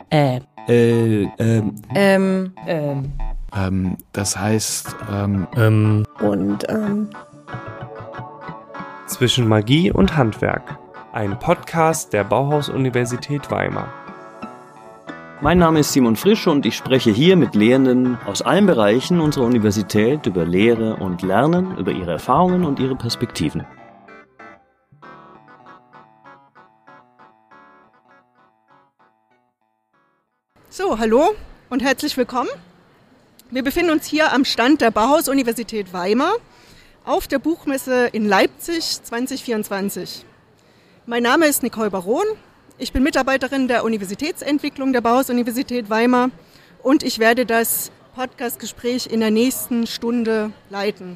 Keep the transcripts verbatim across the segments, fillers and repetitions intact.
Äh. Äh, ähm. Ähm. Ähm. Ähm, das heißt, ähm. Ähm. Und, ähm. Zwischen Magie und Handwerk. Ein Podcast der Bauhaus-Universität Weimar. Mein Name ist Simon Frisch und ich spreche hier mit Lehrenden aus allen Bereichen unserer Universität über Lehre und Lernen, über ihre Erfahrungen und ihre Perspektiven. So, hallo und herzlich willkommen. Wir befinden uns hier am Stand der Bauhaus-Universität Weimar auf der Buchmesse in Leipzig zwanzig vierundzwanzig. Mein Name ist Nicole Baron, ich bin Mitarbeiterin der Universitätsentwicklung der Bauhaus-Universität Weimar und ich werde das Podcastgespräch in der nächsten Stunde leiten.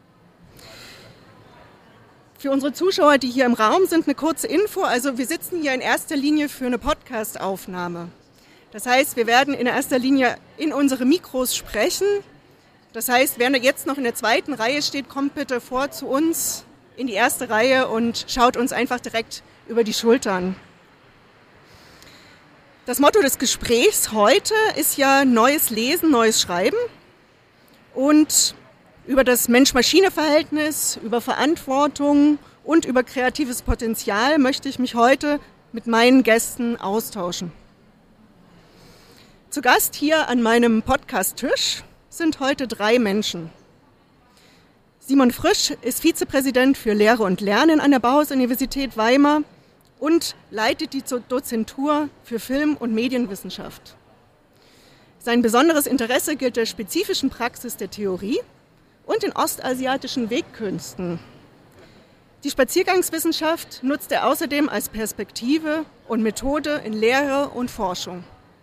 Für unsere Zuschauer, die hier im Raum sind, eine kurze Info. Also wir sitzen hier in erster Linie für eine Podcastaufnahme. Das heißt, wir werden in erster Linie in unsere Mikros sprechen. Das heißt, wer jetzt noch in der zweiten Reihe steht, kommt bitte vor zu uns in die erste Reihe und schaut uns einfach direkt über die Schultern. Das Motto des Gesprächs heute ist ja Neues Lesen, Neues Schreiben. Und über das Mensch-Maschine-Verhältnis, über Verantwortung und über kreatives Potenzial möchte ich mich heute mit meinen Gästen austauschen. Zu Gast hier an meinem Podcast-Tisch sind heute drei Menschen. Simon Frisch ist Vizepräsident für Lehre und Lernen an der Bauhaus-Universität Weimar und leitet die Dozentur für Film- und Medienwissenschaft. Sein besonderes Interesse gilt der spezifischen Praxis der Theorie und den ostasiatischen Wegkünsten. Die Spaziergangswissenschaft nutzt er außerdem als Perspektive und Methode in Lehre und Forschung.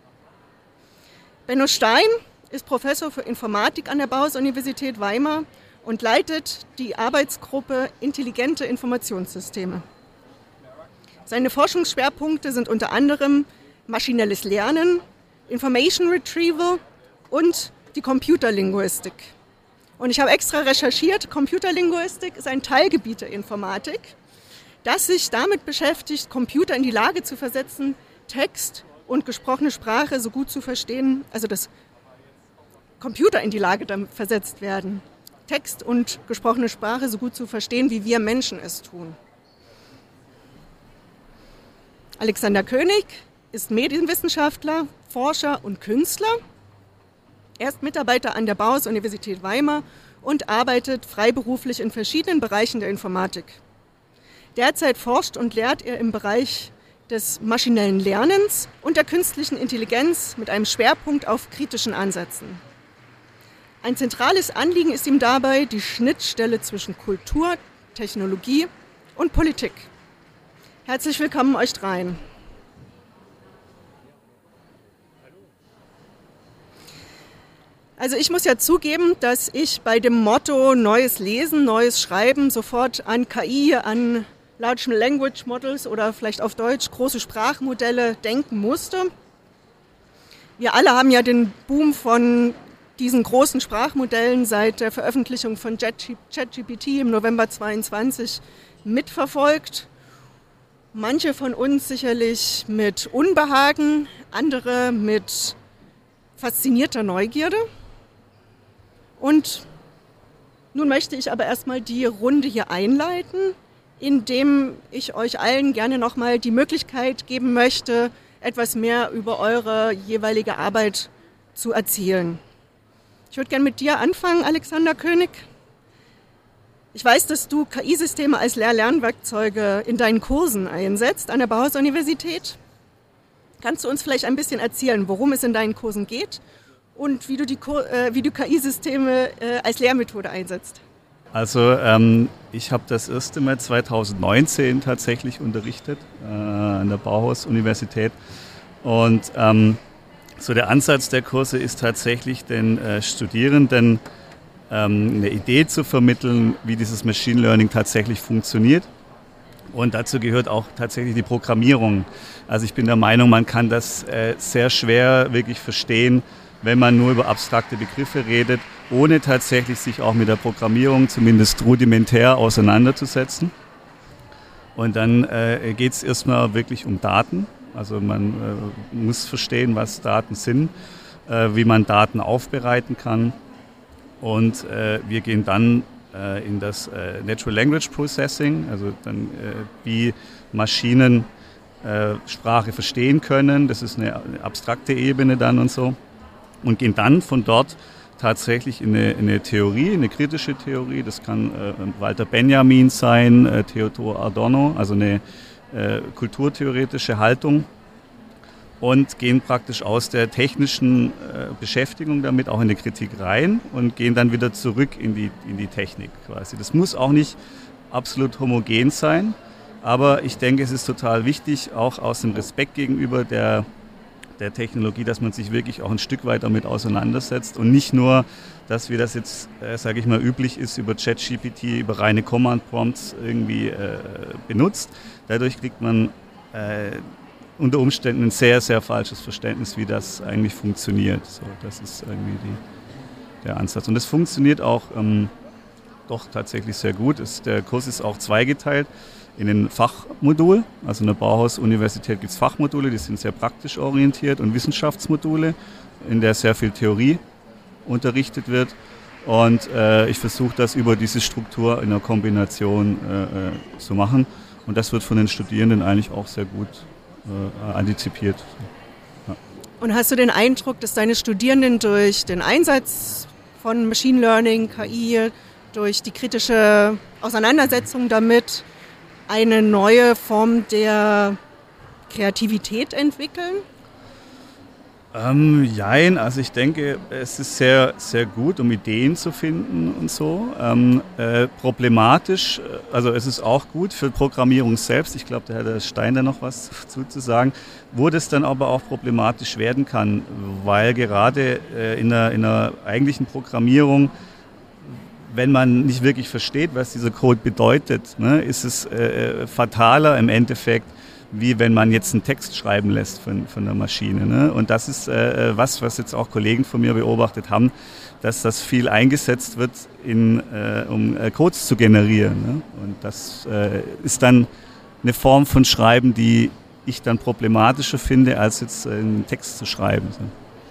Benno Stein ist Professor für Informatik an der Bauhaus-Universität Weimar und leitet die Arbeitsgruppe Intelligente Informationssysteme. Seine Forschungsschwerpunkte sind unter anderem maschinelles Lernen, Information Retrieval und die Computerlinguistik. Und ich habe extra recherchiert, Computerlinguistik ist ein Teilgebiet der Informatik, das sich damit beschäftigt, Computer in die Lage zu versetzen, Text und gesprochene Sprache so gut zu verstehen, also dass Computer in die Lage damit versetzt werden, Text und gesprochene Sprache so gut zu verstehen, wie wir Menschen es tun. Alexander König ist Medienwissenschaftler, Forscher und Künstler. Er ist Mitarbeiter an der Bauhaus-Universität Weimar und arbeitet freiberuflich in verschiedenen Bereichen der Informatik. Derzeit forscht und lehrt er im Bereich des maschinellen Lernens und der künstlichen Intelligenz mit einem Schwerpunkt auf kritischen Ansätzen. Ein zentrales Anliegen ist ihm dabei die Schnittstelle zwischen Kultur, Technologie und Politik. Herzlich willkommen euch dreien. Also ich muss ja zugeben, dass ich bei dem Motto Neues Lesen, Neues Schreiben sofort an K I, an Large Language Models oder vielleicht auf Deutsch große Sprachmodelle denken musste. Wir alle haben ja den Boom von diesen großen Sprachmodellen seit der Veröffentlichung von ChatGPT im November zweiundzwanzig mitverfolgt. Manche von uns sicherlich mit Unbehagen, andere mit faszinierter Neugierde. Und nun möchte ich aber erstmal die Runde hier einleiten, indem ich euch allen gerne nochmal die Möglichkeit geben möchte, etwas mehr über eure jeweilige Arbeit zu erzählen. Ich würde gerne mit dir anfangen, Alexander König. Ich weiß, dass du K I-Systeme als Lehr-Lernwerkzeuge in deinen Kursen einsetzt an der Bauhaus-Universität. Kannst du uns vielleicht ein bisschen erzählen, worum es in deinen Kursen geht und wie du, die, äh, wie du K I-Systeme äh, als Lehrmethode einsetzt? Also ähm, ich habe das erste Mal zweitausendneunzehn tatsächlich unterrichtet äh, an der Bauhaus-Universität und ähm, so der Ansatz der Kurse ist tatsächlich den äh, Studierenden ähm, eine Idee zu vermitteln, wie dieses Machine Learning tatsächlich funktioniert. Und dazu gehört auch tatsächlich die Programmierung. Also ich bin der Meinung, man kann das äh, sehr schwer wirklich verstehen, wenn man nur über abstrakte Begriffe redet, ohne tatsächlich sich auch mit der Programmierung zumindest rudimentär auseinanderzusetzen. Und dann äh, geht es erstmal wirklich um Daten. Also man äh, muss verstehen, was Daten sind, äh, wie man Daten aufbereiten kann. Und äh, wir gehen dann äh, in das äh, Natural Language Processing, also dann äh, wie Maschinen äh, Sprache verstehen können. Das ist eine, eine abstrakte Ebene dann und so. Und gehen dann von dort tatsächlich in eine, in eine Theorie, eine kritische Theorie. Das kann äh, Walter Benjamin sein, äh, Theodor Adorno, also eine äh, kulturtheoretische Haltung. Und gehen praktisch aus der technischen äh, Beschäftigung damit auch in die Kritik rein und gehen dann wieder zurück in die, in die Technik quasi. Das muss auch nicht absolut homogen sein, aber ich denke, es ist total wichtig, auch aus dem Respekt gegenüber der, der Technologie, dass man sich wirklich auch ein Stück weit damit auseinandersetzt und nicht nur, dass wie das jetzt, äh, sage ich mal, üblich ist, über ChatGPT, über reine Command-Prompts irgendwie äh, benutzt. Dadurch kriegt man äh, unter Umständen ein sehr, sehr falsches Verständnis, wie das eigentlich funktioniert. So, das ist irgendwie die, der Ansatz. Und das funktioniert auch ähm, doch tatsächlich sehr gut. Es, der Kurs ist auch zweigeteilt in ein Fachmodul. Also in der Bauhaus-Universität gibt es Fachmodule, die sind sehr praktisch orientiert, und Wissenschaftsmodule, in der sehr viel Theorie unterrichtet wird. Und äh, ich versuche das über diese Struktur in einer Kombination äh, zu machen. Und das wird von den Studierenden eigentlich auch sehr gut Äh, antizipiert. Ja. Und hast du den Eindruck, dass deine Studierenden durch den Einsatz von Machine Learning, K I, durch die kritische Auseinandersetzung damit eine neue Form der Kreativität entwickeln? Ähm, jein, also ich denke, es ist sehr, sehr gut, um Ideen zu finden und so. Ähm, äh, problematisch, also es ist auch gut für Programmierung selbst, ich glaube, da hat der Steiner noch was dazu zu sagen, wo das dann aber auch problematisch werden kann, weil gerade äh, in der, in der eigentlichen Programmierung, wenn man nicht wirklich versteht, was dieser Code bedeutet, ne, ist es äh, fataler im Endeffekt, wie wenn man jetzt einen Text schreiben lässt von, von der Maschine. Ne? Und das ist äh, was, was jetzt auch Kollegen von mir beobachtet haben, dass das viel eingesetzt wird, in, äh, um äh, Codes zu generieren. Ne? Und das äh, ist dann eine Form von Schreiben, die ich dann problematischer finde, als jetzt äh, einen Text zu schreiben. So.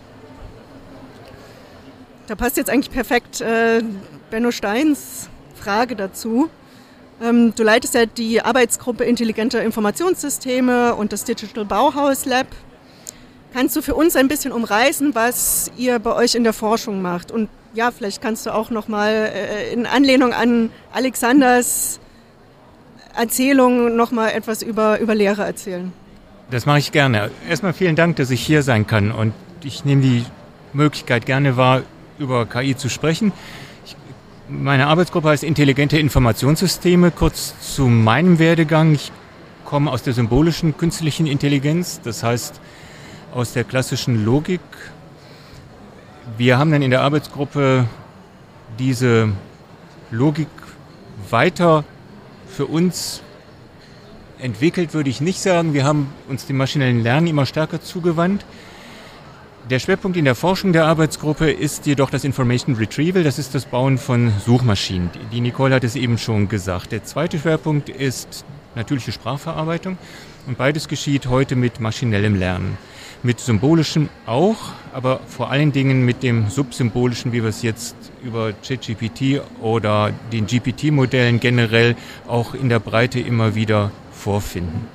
Da passt jetzt eigentlich perfekt äh, Benno Steins Frage dazu. Ähm, du leitest ja die Arbeitsgruppe Intelligente Informationssysteme und das Digital Bauhaus Lab. Kannst du für uns ein bisschen umreißen, was ihr bei euch in der Forschung macht? Und ja, vielleicht kannst du auch nochmal äh, in Anlehnung an Alexanders Erzählung nochmal etwas über, über Lehre erzählen. Das mache ich gerne. Erstmal vielen Dank, dass ich hier sein kann. Und ich nehme die Möglichkeit gerne wahr, über K I zu sprechen. Meine Arbeitsgruppe heißt Intelligente Informationssysteme. Kurz zu meinem Werdegang. Ich komme aus der symbolischen künstlichen Intelligenz, das heißt aus der klassischen Logik. Wir haben dann in der Arbeitsgruppe diese Logik weiter für uns entwickelt, würde ich nicht sagen. Wir haben uns dem maschinellen Lernen immer stärker zugewandt. Der Schwerpunkt in der Forschung der Arbeitsgruppe ist jedoch das Information Retrieval, das ist das Bauen von Suchmaschinen. Die Nicole hat es eben schon gesagt. Der zweite Schwerpunkt ist natürliche Sprachverarbeitung und beides geschieht heute mit maschinellem Lernen. Mit symbolischem auch, aber vor allen Dingen mit dem subsymbolischen, wie wir es jetzt über ChatGPT oder den G P T-Modellen generell auch in der Breite immer wieder vorfinden.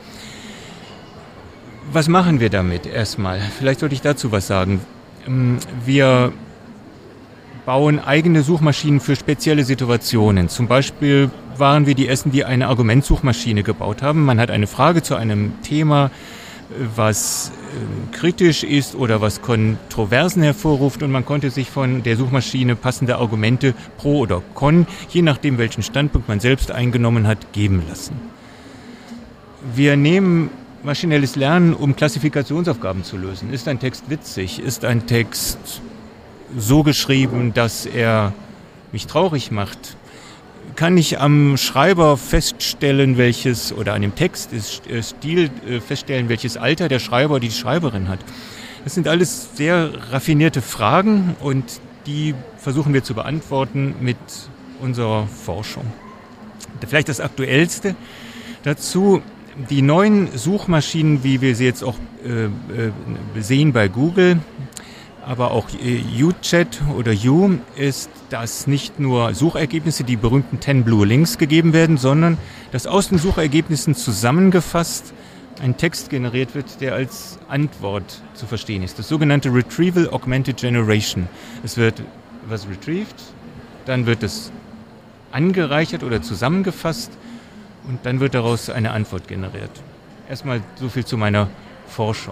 Was machen wir damit erstmal? Vielleicht sollte ich dazu was sagen. Wir bauen eigene Suchmaschinen für spezielle Situationen. Zum Beispiel waren wir die Ersten, die eine Argumentsuchmaschine gebaut haben. Man hat eine Frage zu einem Thema, was äh, kritisch ist oder was Kontroversen hervorruft, und man konnte sich von der Suchmaschine passende Argumente pro oder con, je nachdem welchen Standpunkt man selbst eingenommen hat, geben lassen. Wir nehmen maschinelles Lernen, um Klassifikationsaufgaben zu lösen. Ist ein Text witzig? Ist ein Text so geschrieben, dass er mich traurig macht? Kann ich am Schreiber feststellen, welches, oder an dem Text ist äh, Stil äh, feststellen, welches Alter der Schreiber oder die Schreiberin hat? Das sind alles sehr raffinierte Fragen, und die versuchen wir zu beantworten mit unserer Forschung. Vielleicht das Aktuellste dazu: die neuen Suchmaschinen, wie wir sie jetzt auch äh, äh, sehen bei Google, aber auch äh, YouChat oder You, ist, dass nicht nur Suchergebnisse, die berühmten ten Blue Links gegeben werden, sondern dass aus den Suchergebnissen zusammengefasst ein Text generiert wird, der als Antwort zu verstehen ist. Das sogenannte Retrieval Augmented Generation. Es wird was retrieved, dann wird es angereichert oder zusammengefasst und dann wird daraus eine Antwort generiert. Erstmal so viel zu meiner Forschung.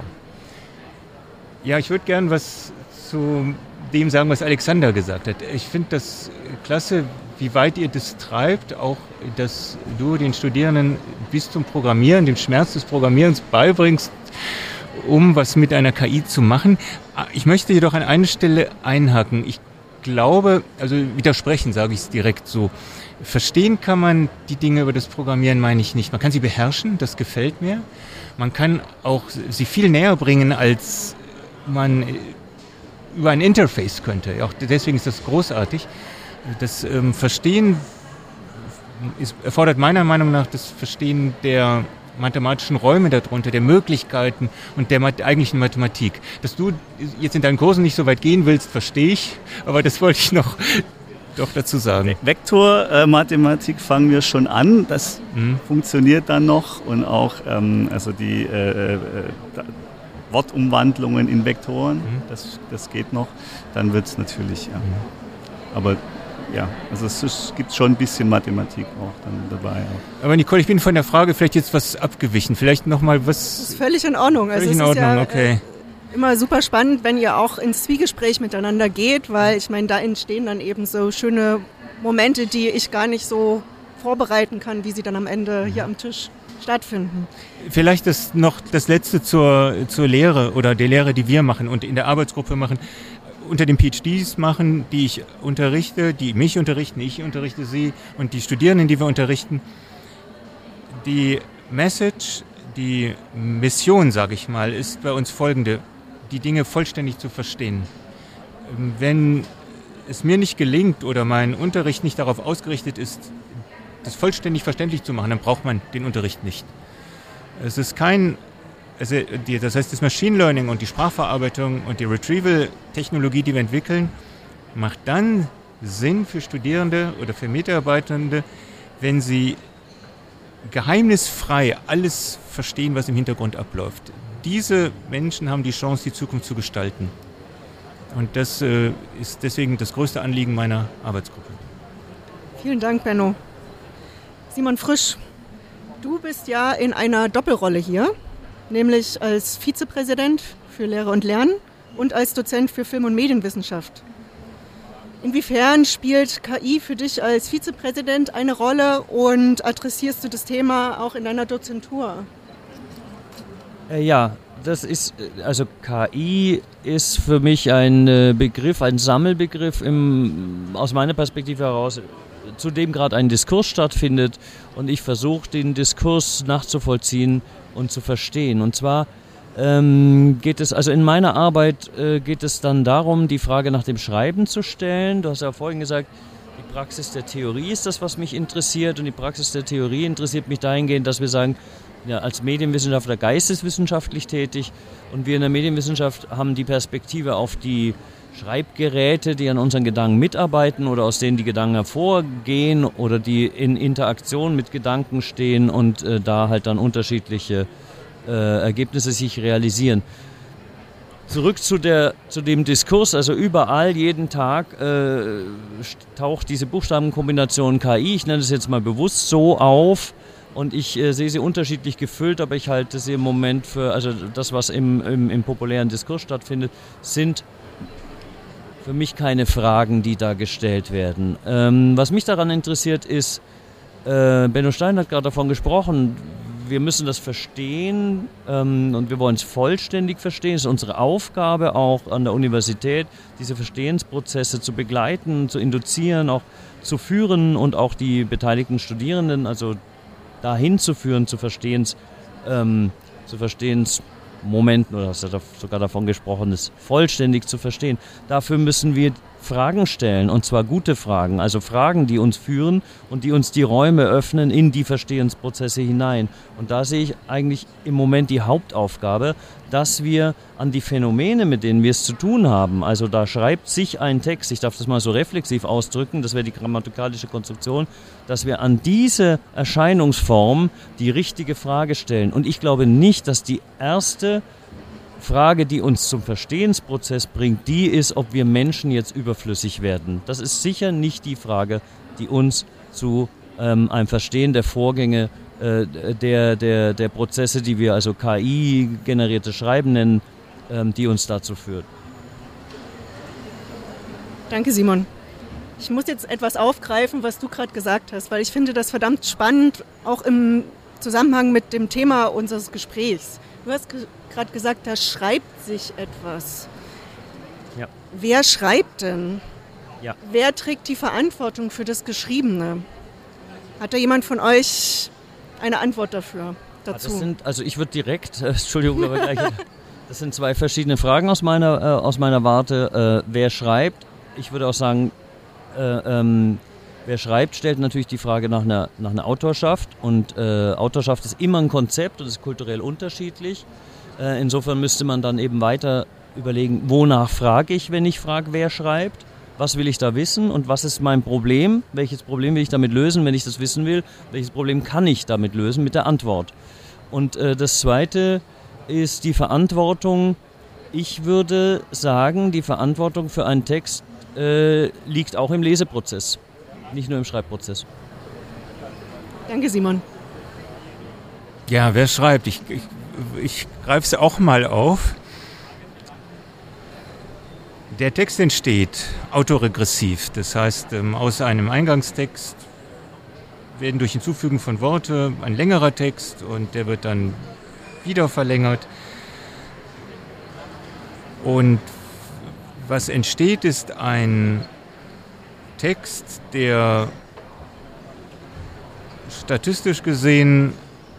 Ja, ich würde gern was zu dem sagen, was Alexander gesagt hat. Ich finde das klasse, wie weit ihr das treibt, auch dass du den Studierenden bis zum Programmieren, den Schmerz des Programmierens beibringst, um was mit einer K I zu machen. Ich möchte jedoch an eine Stelle einhaken. Ich glaube, also widersprechen sage ich es direkt so. Verstehen kann man die Dinge über das Programmieren, meine ich nicht. Man kann sie beherrschen, das gefällt mir. Man kann auch sie viel näher bringen, als man über ein Interface könnte. Auch deswegen ist das großartig. Das ähm, Verstehen ist, erfordert meiner Meinung nach das Verstehen der mathematischen Räume darunter, der Möglichkeiten und der mat- eigentlichen Mathematik. Dass du jetzt in deinen Kursen nicht so weit gehen willst, verstehe ich, aber das wollte ich noch doch dazu sagen. Vektormathematik äh, fangen wir schon an, das mhm. funktioniert dann noch und auch ähm, also die äh, äh, Wortumwandlungen in Vektoren, mhm. das, das geht noch, dann wird es natürlich, ja. Mhm. Aber ja, also es, es gibt schon ein bisschen Mathematik auch dann dabei. Auch. Aber Nicole, ich bin von der Frage vielleicht jetzt was abgewichen. Vielleicht nochmal was... Das ist völlig in Ordnung. Völlig also in es Ordnung, ist ja, okay. Äh, immer super spannend, wenn ihr auch ins Zwiegespräch miteinander geht, weil ich meine, da entstehen dann eben so schöne Momente, die ich gar nicht so vorbereiten kann, wie sie dann am Ende hier am Tisch stattfinden. Vielleicht das noch das Letzte zur, zur Lehre oder der Lehre, die wir machen und in der Arbeitsgruppe machen. Unter den PhDs machen, die ich unterrichte, die mich unterrichten, ich unterrichte sie und die Studierenden, die wir unterrichten. Die Message, die Mission, sage ich mal, ist bei uns folgende, die Dinge vollständig zu verstehen. Wenn es mir nicht gelingt oder mein Unterricht nicht darauf ausgerichtet ist, das vollständig verständlich zu machen, dann braucht man den Unterricht nicht. Es ist kein Also die, das heißt, das Machine Learning und die Sprachverarbeitung und die Retrieval-Technologie, die wir entwickeln, macht dann Sinn für Studierende oder für Mitarbeitende, wenn sie geheimnisfrei alles verstehen, was im Hintergrund abläuft. Diese Menschen haben die Chance, die Zukunft zu gestalten. Und das äh, ist deswegen das größte Anliegen meiner Arbeitsgruppe. Vielen Dank, Benno. Simon Frisch, du bist ja in einer Doppelrolle hier, nämlich als Vizepräsident für Lehre und Lernen und als Dozent für Film- und Medienwissenschaft. Inwiefern spielt K I für dich als Vizepräsident eine Rolle und adressierst du das Thema auch in deiner Dozentur? Äh, ja, das ist, also K I ist für mich ein äh, Begriff, ein Sammelbegriff im, aus meiner Perspektive heraus, zu dem gerade ein Diskurs stattfindet und ich versuche, den Diskurs nachzuvollziehen und zu verstehen. Und zwar ähm, geht es, also in meiner Arbeit äh, geht es dann darum, die Frage nach dem Schreiben zu stellen. Du hast ja vorhin gesagt, die Praxis der Theorie ist das, was mich interessiert, und die Praxis der Theorie interessiert mich dahingehend, dass wir sagen, ja, als Medienwissenschaftler geisteswissenschaftlich tätig, und wir in der Medienwissenschaft haben die Perspektive auf die Schreibgeräte, die an unseren Gedanken mitarbeiten oder aus denen die Gedanken hervorgehen oder die in Interaktion mit Gedanken stehen und äh, da halt dann unterschiedliche äh, Ergebnisse sich realisieren. Zurück zu, der, zu dem Diskurs, also überall, jeden Tag äh, taucht diese Buchstabenkombination K I, ich nenne es jetzt mal bewusst so, auf. Und ich äh, sehe sie unterschiedlich gefüllt, aber ich halte sie im Moment für, also das, was im, im, im populären Diskurs stattfindet, sind für mich keine Fragen, die da gestellt werden. Ähm, was mich daran interessiert ist, äh, Benno Stein hat gerade davon gesprochen, wir müssen das verstehen ähm, und wir wollen es vollständig verstehen. Es ist unsere Aufgabe auch an der Universität, diese Verstehensprozesse zu begleiten, zu induzieren, auch zu führen und auch die beteiligten Studierenden, also dahin zu führen, zu Verstehens, ähm, zu Verstehensmomenten, oder hast du sogar davon gesprochen, es vollständig zu verstehen. Dafür müssen wir Fragen stellen, und zwar gute Fragen, also Fragen, die uns führen und die uns die Räume öffnen in die Verstehensprozesse hinein. Und da sehe ich eigentlich im Moment die Hauptaufgabe, dass wir an die Phänomene, mit denen wir es zu tun haben, also da schreibt sich ein Text, ich darf das mal so reflexiv ausdrücken, das wäre die grammatikalische Konstruktion, dass wir an diese Erscheinungsform die richtige Frage stellen. Und ich glaube nicht, dass die erste Frage, die uns zum Verstehensprozess bringt, die ist, ob wir Menschen jetzt überflüssig werden. Das ist sicher nicht die Frage, die uns zu ähm, einem Verstehen der Vorgänge, äh, der, der, der Prozesse, die wir also K I-generierte Schreiben nennen, ähm, die uns dazu führt. Danke, Simon. Ich muss jetzt etwas aufgreifen, was du gerade gesagt hast, weil ich finde das verdammt spannend, auch im Zusammenhang mit dem Thema unseres Gesprächs. Du hast ge- gerade gesagt, da schreibt sich etwas. Ja. Wer schreibt denn? Ja. Wer trägt die Verantwortung für das Geschriebene? Hat da jemand von euch eine Antwort dafür, dazu? Das sind, also ich würde direkt, äh, Entschuldigung, aber gleich, das sind zwei verschiedene Fragen aus meiner, äh, aus meiner Warte. Äh, wer schreibt? Ich würde auch sagen, äh, ähm, wer schreibt, stellt natürlich die Frage nach einer, nach einer Autorschaft. Und äh, Autorschaft ist immer ein Konzept und ist kulturell unterschiedlich. Äh, insofern müsste man dann eben weiter überlegen, wonach frage ich, wenn ich frage, wer schreibt? Was will ich da wissen und was ist mein Problem? Welches Problem will ich damit lösen, wenn ich das wissen will? Welches Problem kann ich damit lösen mit der Antwort? Und äh, das Zweite ist die Verantwortung. Ich würde sagen, die Verantwortung für einen Text äh, liegt auch im Leseprozess. Nicht nur im Schreibprozess. Danke, Simon. Ja, wer schreibt? Ich, ich, ich greife es auch mal auf. Der Text entsteht autoregressiv. Das heißt, ähm, aus einem Eingangstext werden durch Hinzufügen von Worte ein längerer Text und der wird dann wieder verlängert. Und was entsteht, ist ein Text, der statistisch gesehen,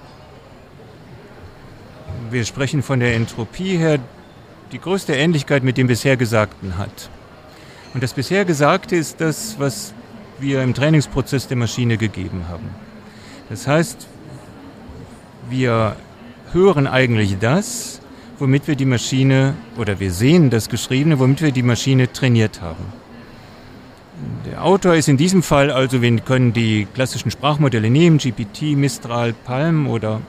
wir sprechen von der Entropie her, die größte Ähnlichkeit mit dem bisher Gesagten hat. Und das bisher Gesagte ist das, was wir im Trainingsprozess der Maschine gegeben haben. Das heißt, wir hören eigentlich das, womit wir die Maschine, oder wir sehen das Geschriebene, womit wir die Maschine trainiert haben. Der Autor ist in diesem Fall, also wir können die klassischen Sprachmodelle nehmen, G P T, Mistral, Palm oder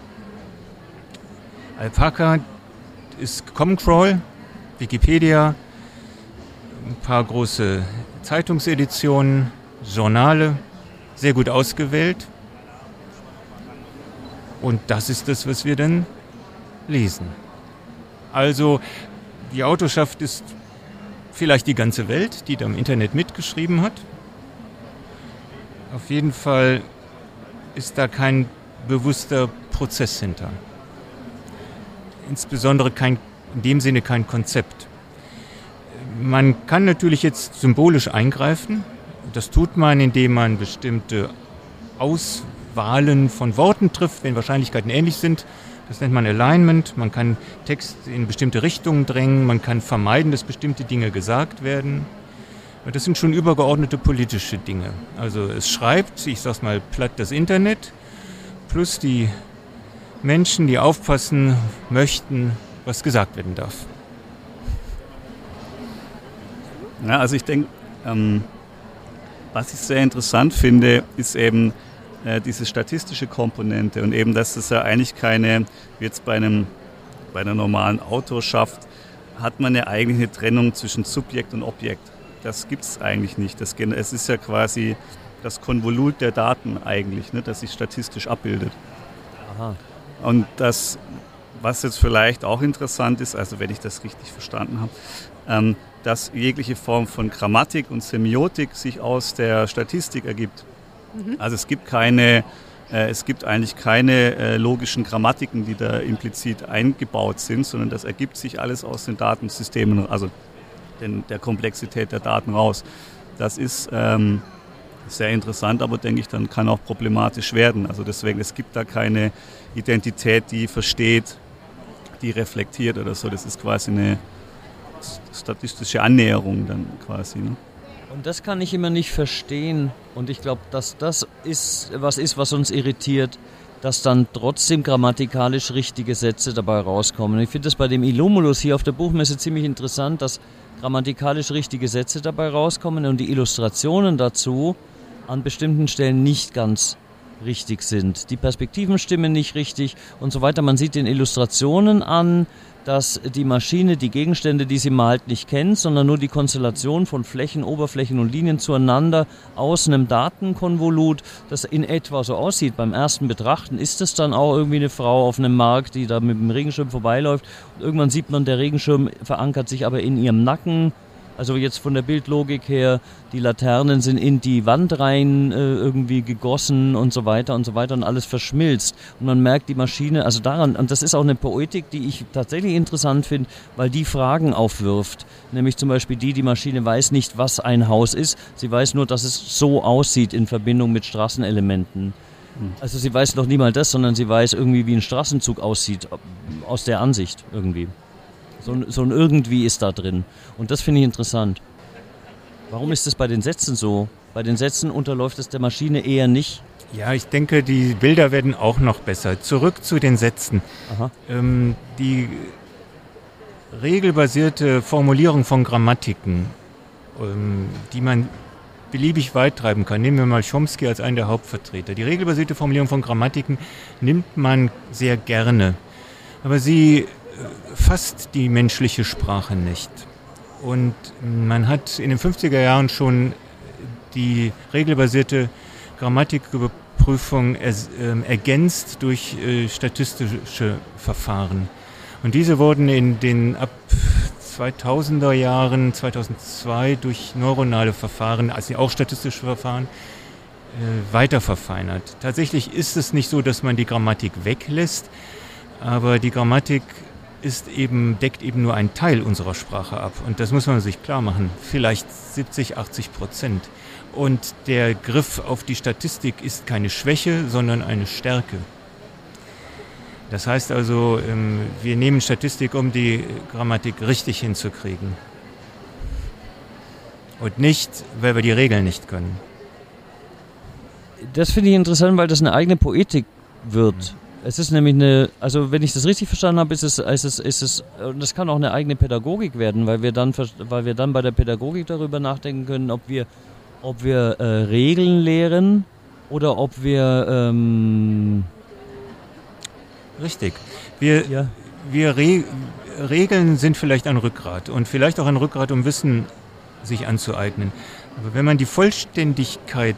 Alpaca, ist Common Crawl, Wikipedia, ein paar große Zeitungseditionen, Journale, sehr gut ausgewählt. Und das ist das, was wir dann lesen. Also die Autorschaft ist vielleicht die ganze Welt, die da im Internet mitgeschrieben hat. Auf jeden Fall ist da kein bewusster Prozess hinter. Insbesondere kein, in dem Sinne kein Konzept. Man kann natürlich jetzt symbolisch eingreifen. Das tut man, indem man bestimmte Auswahlen von Worten trifft, wenn Wahrscheinlichkeiten ähnlich sind. Das nennt man Alignment. Man kann Text in bestimmte Richtungen drängen. Man kann vermeiden, dass bestimmte Dinge gesagt werden. Das sind schon übergeordnete politische Dinge. Also es schreibt, ich sag's mal platt, das Internet plus die Menschen, die aufpassen möchten, was gesagt werden darf. Ja, also ich denke, ähm, was ich sehr interessant finde, ist eben äh, diese statistische Komponente und eben, dass es ja eigentlich keine, wie jetzt bei einem bei einer normalen Autorschaft, hat man ja eigentlich eine Trennung zwischen Subjekt und Objekt. Das gibt es eigentlich nicht. Das, es ist ja quasi das Konvolut der Daten eigentlich, ne, das sich statistisch abbildet. Aha. Und das, was jetzt vielleicht auch interessant ist, also wenn ich das richtig verstanden habe, ähm, dass jegliche Form von Grammatik und Semiotik sich aus der Statistik ergibt. Mhm. Also es gibt keine, äh, es gibt eigentlich keine äh, logischen Grammatiken, die da implizit eingebaut sind, sondern das ergibt sich alles aus den Datensystemen, also den, der Komplexität der Daten raus. Das ist ähm, sehr interessant, aber denke ich, dann kann auch problematisch werden. Also deswegen, es gibt da keine Identität, die versteht, die reflektiert oder so. Das ist quasi eine statistische Annäherung dann quasi. Ne? Und das kann ich immer nicht verstehen. Und ich glaube, dass das ist, was ist, was uns irritiert, dass dann trotzdem grammatikalisch richtige Sätze dabei rauskommen. Ich finde das bei dem Illumulus hier auf der Buchmesse ziemlich interessant, dass grammatikalisch richtige Sätze dabei rauskommen und die Illustrationen dazu an bestimmten Stellen nicht ganz richtig sind. Die Perspektiven stimmen nicht richtig und so weiter. Man sieht den Illustrationen an, dass die Maschine die Gegenstände, die sie malt, nicht kennt, sondern nur die Konstellation von Flächen, Oberflächen und Linien zueinander aus einem Datenkonvolut, das in etwa so aussieht. Beim ersten Betrachten ist es dann auch irgendwie eine Frau auf einem Markt, die da mit dem Regenschirm vorbeiläuft. Und irgendwann sieht man, der Regenschirm verankert sich aber in ihrem Nacken. Also jetzt von der Bildlogik her, die Laternen sind in die Wand rein äh, irgendwie gegossen und so weiter und so weiter und alles verschmilzt. Und man merkt die Maschine, also daran, und das ist auch eine Poetik, die ich tatsächlich interessant finde, weil die Fragen aufwirft. Nämlich zum Beispiel die, die Maschine weiß nicht, was ein Haus ist. Sie weiß nur, dass es so aussieht in Verbindung mit Straßenelementen. Also sie weiß noch nie mal das, sondern sie weiß irgendwie, wie ein Straßenzug aussieht, aus der Ansicht irgendwie. So ein, so ein Irgendwie ist da drin. Und das finde ich interessant. Warum ist das bei den Sätzen so? Bei den Sätzen unterläuft es der Maschine eher nicht. Ja, ich denke, die Bilder werden auch noch besser. Zurück zu den Sätzen. Aha. Ähm, die regelbasierte Formulierung von Grammatiken, ähm, die man beliebig weit treiben kann. Nehmen wir mal Chomsky als einen der Hauptvertreter. Die regelbasierte Formulierung von Grammatiken nimmt man sehr gerne. Aber sie fasst die menschliche Sprache nicht. Und man hat in den fünfziger Jahren schon die regelbasierte Grammatiküberprüfung er, äh, ergänzt durch äh, statistische Verfahren. Und diese wurden in den ab zweitausender Jahren, zweitausendzwei durch neuronale Verfahren, also auch statistische Verfahren, äh, weiter verfeinert. Tatsächlich ist es nicht so, dass man die Grammatik weglässt, aber die Grammatik ist eben, deckt eben nur einen Teil unserer Sprache ab. Und das muss man sich klar machen. Vielleicht siebzig, achtzig Prozent. Und der Griff auf die Statistik ist keine Schwäche, sondern eine Stärke. Das heißt also, wir nehmen Statistik, um die Grammatik richtig hinzukriegen. Und nicht, weil wir die Regeln nicht können. Das finde ich interessant, weil das eine eigene Poetik wird. Mhm. Es ist nämlich eine, also wenn ich das richtig verstanden habe, ist es, ist es, ist es, und das kann auch eine eigene Pädagogik werden, weil wir dann, weil wir dann bei der Pädagogik darüber nachdenken können, ob wir, ob wir äh, Regeln lehren oder ob wir ähm Richtig. Wir, ja. wir Re- Regeln sind vielleicht ein Rückgrat und vielleicht auch ein Rückgrat, um Wissen sich anzueignen. Aber wenn man die Vollständigkeit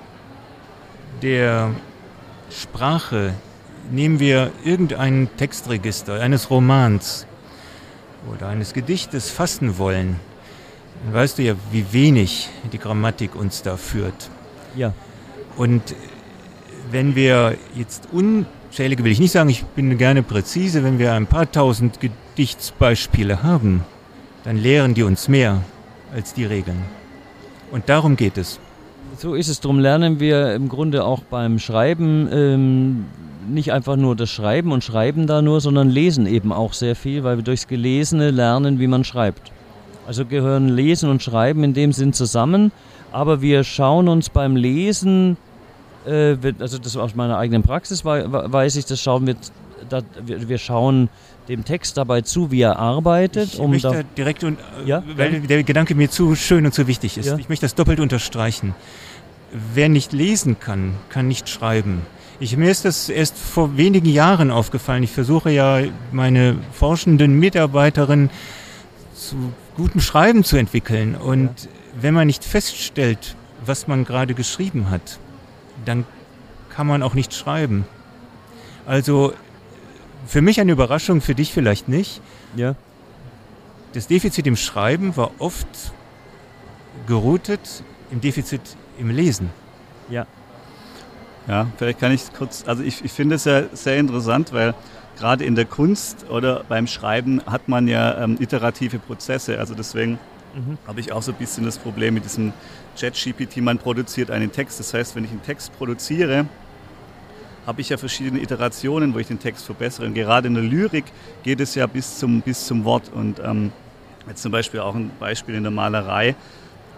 der Sprache, nehmen wir irgendein Textregister eines Romans oder eines Gedichtes fassen wollen, dann weißt du ja, wie wenig die Grammatik uns da führt. Ja. Und wenn wir jetzt unzählige, will ich nicht sagen, ich bin gerne präzise, wenn wir ein paar tausend Gedichtsbeispiele haben, dann lehren die uns mehr als die Regeln. Und darum geht es. So ist es. Darum lernen wir im Grunde auch beim Schreiben ähm, nicht einfach nur das Schreiben und Schreiben da nur, sondern lesen eben auch sehr viel, weil wir durchs Gelesene lernen, wie man schreibt. Also gehören Lesen und Schreiben in dem Sinn zusammen, aber wir schauen uns beim Lesen, äh, also das aus meiner eigenen Praxis weiß ich, das schauen wir, da, wir, wir schauen dem Text dabei zu, wie er arbeitet. Ich um möchte da direkt, und, ja? weil der Gedanke mir zu schön und zu wichtig ist, ja? Ich möchte das doppelt unterstreichen. Wer nicht lesen kann, kann nicht schreiben. Ich, mir ist das erst vor wenigen Jahren aufgefallen. Ich versuche ja, meine forschenden Mitarbeiterinnen zu gutem Schreiben zu entwickeln. Und ja. wenn man nicht feststellt, was man gerade geschrieben hat, dann kann man auch nicht schreiben. Also für mich eine Überraschung, für dich vielleicht nicht. Ja. Das Defizit im Schreiben war oft geroutet im Defizit im Lesen. Ja. Ja, vielleicht kann ich kurz, also ich, ich finde es ja sehr interessant, weil gerade in der Kunst oder beim Schreiben hat man ja ähm, iterative Prozesse, also deswegen mhm. habe ich auch so ein bisschen das Problem mit diesem Chat-G P T, man produziert einen Text, das heißt, wenn ich einen Text produziere, habe ich ja verschiedene Iterationen, wo ich den Text verbessere und gerade in der Lyrik geht es ja bis zum, bis zum Wort und ähm, jetzt zum Beispiel auch ein Beispiel in der Malerei,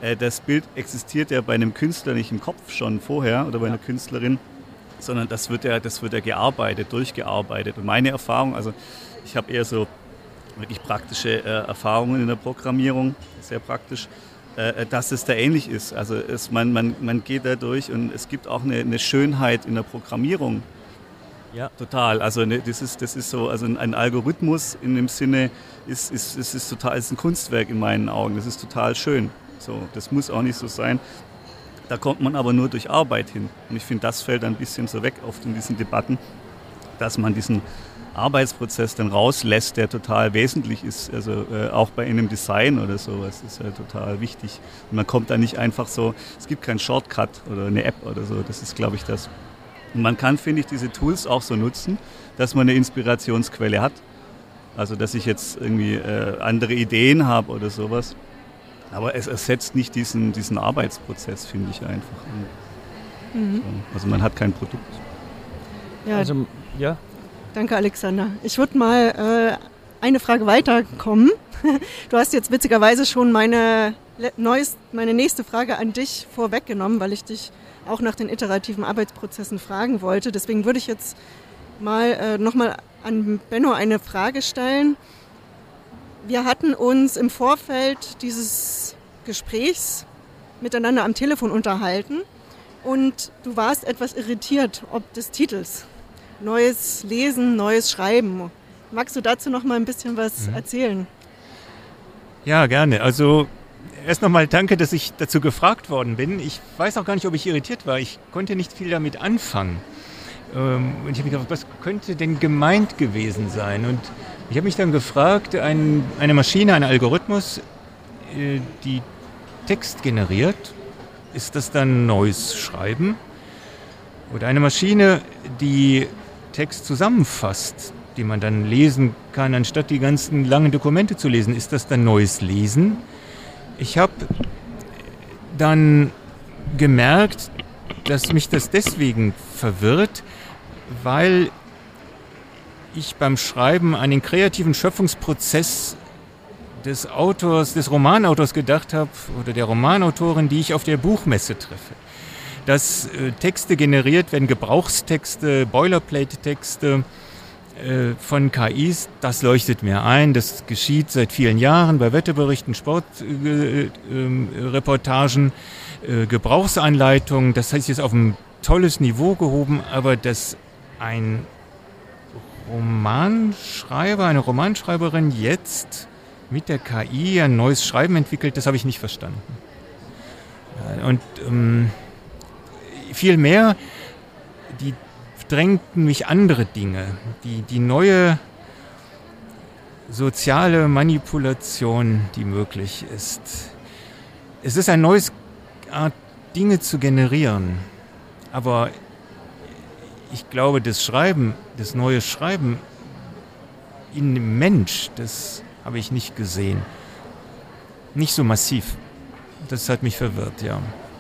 äh, das Bild existiert ja bei einem Künstler nicht im Kopf schon vorher oder bei einer Künstlerin, sondern das wird ja, das wird ja gearbeitet, durchgearbeitet. Und meine Erfahrung, also ich habe eher so wirklich praktische äh, Erfahrungen in der Programmierung, sehr praktisch, äh, dass es da ähnlich ist. Also es, man, man, man geht da durch und es gibt auch eine, eine Schönheit in der Programmierung. Ja. Total. Also ne, das ist, das ist so, also ein Algorithmus in dem Sinne ist, ist, ist, ist total, ist ein Kunstwerk in meinen Augen. Das ist total schön. So, das muss auch nicht so sein. Da kommt man aber nur durch Arbeit hin. Und ich finde, das fällt ein bisschen so weg oft in diesen Debatten, dass man diesen Arbeitsprozess dann rauslässt, der total wesentlich ist. Also äh, auch bei einem Design oder sowas ist ja total wichtig. Und man kommt da nicht einfach so, es gibt keinen Shortcut oder eine App oder so. Das ist, glaube ich, das. Und man kann, finde ich, diese Tools auch so nutzen, dass man eine Inspirationsquelle hat. Also, dass ich jetzt irgendwie äh, andere Ideen habe oder sowas. Aber es ersetzt nicht diesen, diesen Arbeitsprozess, finde ich einfach. Mhm. So. Also, man hat kein Produkt. Ja, Also, ja. danke, Alexander. Ich würde mal äh, eine Frage weiterkommen. Du hast jetzt witzigerweise schon meine, neues, meine nächste Frage an dich vorweggenommen, weil ich dich auch nach den iterativen Arbeitsprozessen fragen wollte. Deswegen würde ich jetzt mal äh, nochmal an Benno eine Frage stellen. Wir hatten uns im Vorfeld dieses Gesprächs miteinander am Telefon unterhalten und du warst etwas irritiert ob des Titels. Neues Lesen, neues Schreiben. Magst du dazu noch mal ein bisschen was mhm. erzählen? Ja, gerne. Also erst nochmal danke, dass ich dazu gefragt worden bin. Ich weiß auch gar nicht, ob ich irritiert war. Ich konnte nicht viel damit anfangen. Und ich habe mich gefragt, was könnte denn gemeint gewesen sein? Und ich habe mich dann gefragt, ein, eine Maschine, ein Algorithmus, die Text generiert, ist das dann neues Schreiben? Oder eine Maschine, die Text zusammenfasst, die man dann lesen kann, anstatt die ganzen langen Dokumente zu lesen, ist das dann neues Lesen? Ich habe dann gemerkt, dass mich das deswegen verwirrt, weil ich beim Schreiben an den kreativen Schöpfungsprozess des Autors, des Romanautors gedacht habe oder der Romanautorin, die ich auf der Buchmesse treffe. Dass äh, Texte generiert werden, Gebrauchstexte, Boilerplate-Texte äh, von K Is, das leuchtet mir ein. Das geschieht seit vielen Jahren bei Wetterberichten, Sportreportagen, äh, äh, Gebrauchsanleitungen. Das heißt, jetzt auf ein tolles Niveau gehoben, aber dass ein Romanschreiber, eine Romanschreiberin jetzt mit der K I ein neues Schreiben entwickelt, das habe ich nicht verstanden. Und ähm, vielmehr, die drängten mich andere Dinge, die, die neue soziale Manipulation, die möglich ist. Es ist eine neue Art, Dinge zu generieren, aber ich glaube, das Schreiben, das neue Schreiben in dem Mensch, das habe ich nicht gesehen. Nicht so massiv. Das hat mich verwirrt, ja.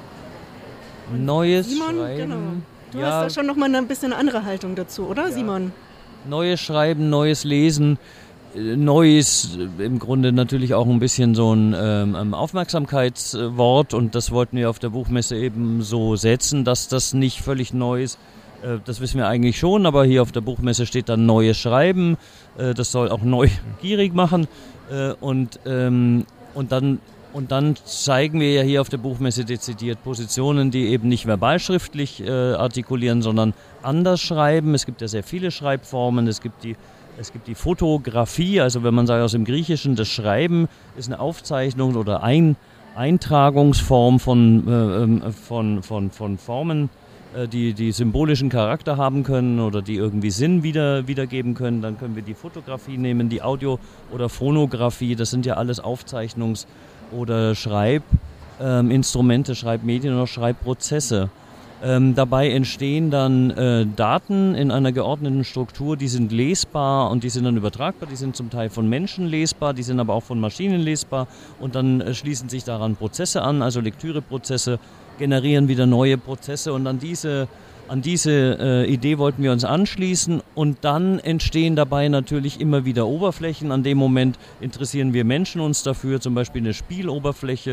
Neues Simon, Schreiben. genau. Du ja, hast da schon noch mal ein bisschen eine andere Haltung dazu, oder, ja. Simon? Neues Schreiben, neues Lesen, neues, im Grunde natürlich auch ein bisschen so ein ähm, Aufmerksamkeitswort und das wollten wir auf der Buchmesse eben so setzen, dass das nicht völlig neu ist. Äh, das wissen wir eigentlich schon, aber hier auf der Buchmesse steht dann neues Schreiben, äh, das soll auch neugierig machen äh, und, ähm, und dann Und dann zeigen wir ja hier auf der Buchmesse dezidiert Positionen, die eben nicht verbalschriftlich äh, artikulieren, sondern anders schreiben. Es gibt ja sehr viele Schreibformen. Es gibt die, es gibt die Fotografie, also wenn man sagt aus dem Griechischen, das Schreiben ist eine Aufzeichnung oder ein, Eintragungsform von, äh, von, von, von Formen, äh, die, die symbolischen Charakter haben können oder die irgendwie Sinn wieder, wiedergeben können. Dann können wir die Fotografie nehmen, die Audio- oder Phonographie. Das sind ja alles Aufzeichnungs- oder Schreibinstrumente, ähm, Schreibmedien oder Schreibprozesse. Ähm, dabei entstehen dann äh, Daten in einer geordneten Struktur, die sind lesbar und die sind dann übertragbar, die sind zum Teil von Menschen lesbar, die sind aber auch von Maschinen lesbar und dann äh, schließen sich daran Prozesse an, also Lektüreprozesse generieren wieder neue Prozesse und an diese An diese äh, Idee wollten wir uns anschließen und dann entstehen dabei natürlich immer wieder Oberflächen. An dem Moment interessieren wir Menschen uns dafür, zum Beispiel eine Spieloberfläche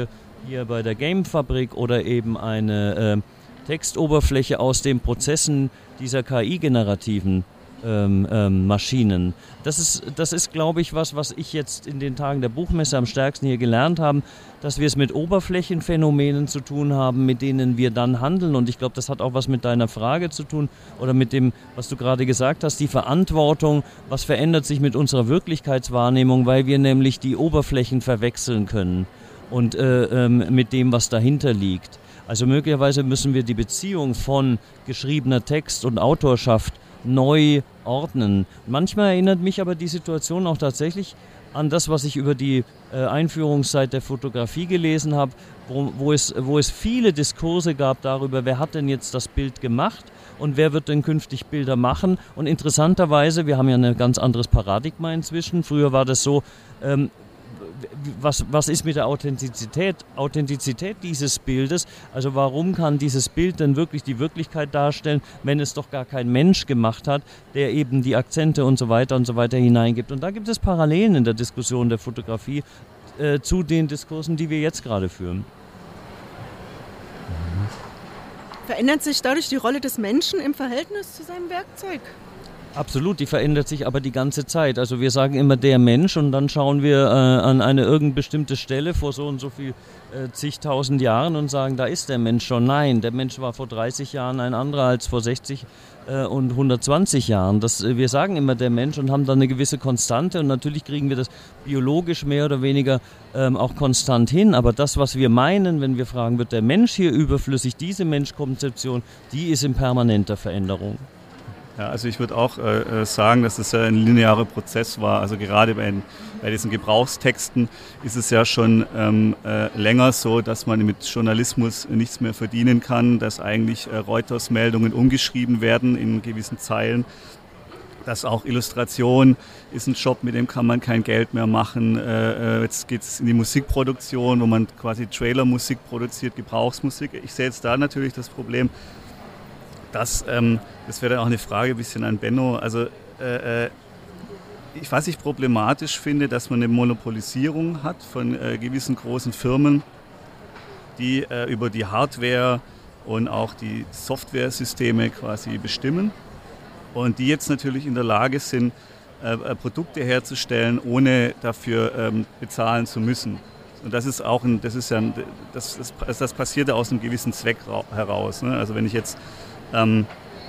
hier bei der Gamefabrik oder eben eine äh, Textoberfläche aus den Prozessen dieser K I-generativen ähm, ähm, Maschinen. Das ist, das ist, glaube ich, was, was ich jetzt in den Tagen der Buchmesse am stärksten hier gelernt habe, dass wir es mit Oberflächenphänomenen zu tun haben, mit denen wir dann handeln. Und ich glaube, das hat auch was mit deiner Frage zu tun oder mit dem, was du gerade gesagt hast, die Verantwortung, was verändert sich mit unserer Wirklichkeitswahrnehmung, weil wir nämlich die Oberflächen verwechseln können und äh, ähm, mit dem, was dahinter liegt. Also möglicherweise müssen wir die Beziehung von geschriebener Text und Autorschaft neu ordnen. Manchmal erinnert mich aber die Situation auch tatsächlich an das, was ich über die äh, Einführungszeit der Fotografie gelesen habe, wo, wo, es, wo es viele Diskurse gab darüber, wer hat denn jetzt das Bild gemacht und wer wird denn künftig Bilder machen. Und interessanterweise, wir haben ja ein ganz anderes Paradigma inzwischen. Früher war das so, ähm, Was, was ist mit der Authentizität, Authentizität dieses Bildes? Also warum kann dieses Bild denn wirklich die Wirklichkeit darstellen, wenn es doch gar kein Mensch gemacht hat, der eben die Akzente und so weiter und so weiter hineingibt? Und da gibt es Parallelen in der Diskussion der Fotografie äh, zu den Diskursen, die wir jetzt gerade führen. Verändert sich dadurch die Rolle des Menschen im Verhältnis zu seinem Werkzeug? Absolut, die verändert sich aber die ganze Zeit. Also wir sagen immer der Mensch und dann schauen wir äh, an eine irgendeine bestimmte Stelle vor so und so viel äh, zigtausend Jahren und sagen, da ist der Mensch schon. Nein, der Mensch war vor dreißig Jahren ein anderer als vor sechzig äh, und hundertzwanzig Jahren. Das, äh, wir sagen immer der Mensch und haben dann eine gewisse Konstante und natürlich kriegen wir das biologisch mehr oder weniger ähm, auch konstant hin. Aber das, was wir meinen, wenn wir fragen, wird der Mensch hier überflüssig, diese Menschkonzeption, die ist in permanenter Veränderung. Ja, also ich würde auch äh, sagen, dass es ja ein linearer Prozess war. Also gerade bei, bei diesen Gebrauchstexten ist es ja schon ähm, äh, länger so, dass man mit Journalismus nichts mehr verdienen kann, dass eigentlich äh, Reuters-Meldungen umgeschrieben werden in gewissen Zeilen. Dass auch Illustration ist ein Job, mit dem kann man kein Geld mehr machen. Äh, jetzt geht es in die Musikproduktion, wo man quasi Trailermusik produziert, Gebrauchsmusik. Ich sehe jetzt da natürlich das Problem, Das, ähm, das wäre dann auch eine Frage ein bisschen an Benno. Also, äh, ich, was ich problematisch finde, dass man eine Monopolisierung hat von äh, gewissen großen Firmen, die äh, über die Hardware und auch die Softwaresysteme quasi bestimmen und die jetzt natürlich in der Lage sind, äh, Produkte herzustellen, ohne dafür ähm, bezahlen zu müssen. Und das ist auch ein, das ist ja, ein, das, das, das passiert ja aus einem gewissen Zweck heraus. Ne? Also wenn ich jetzt Ähm,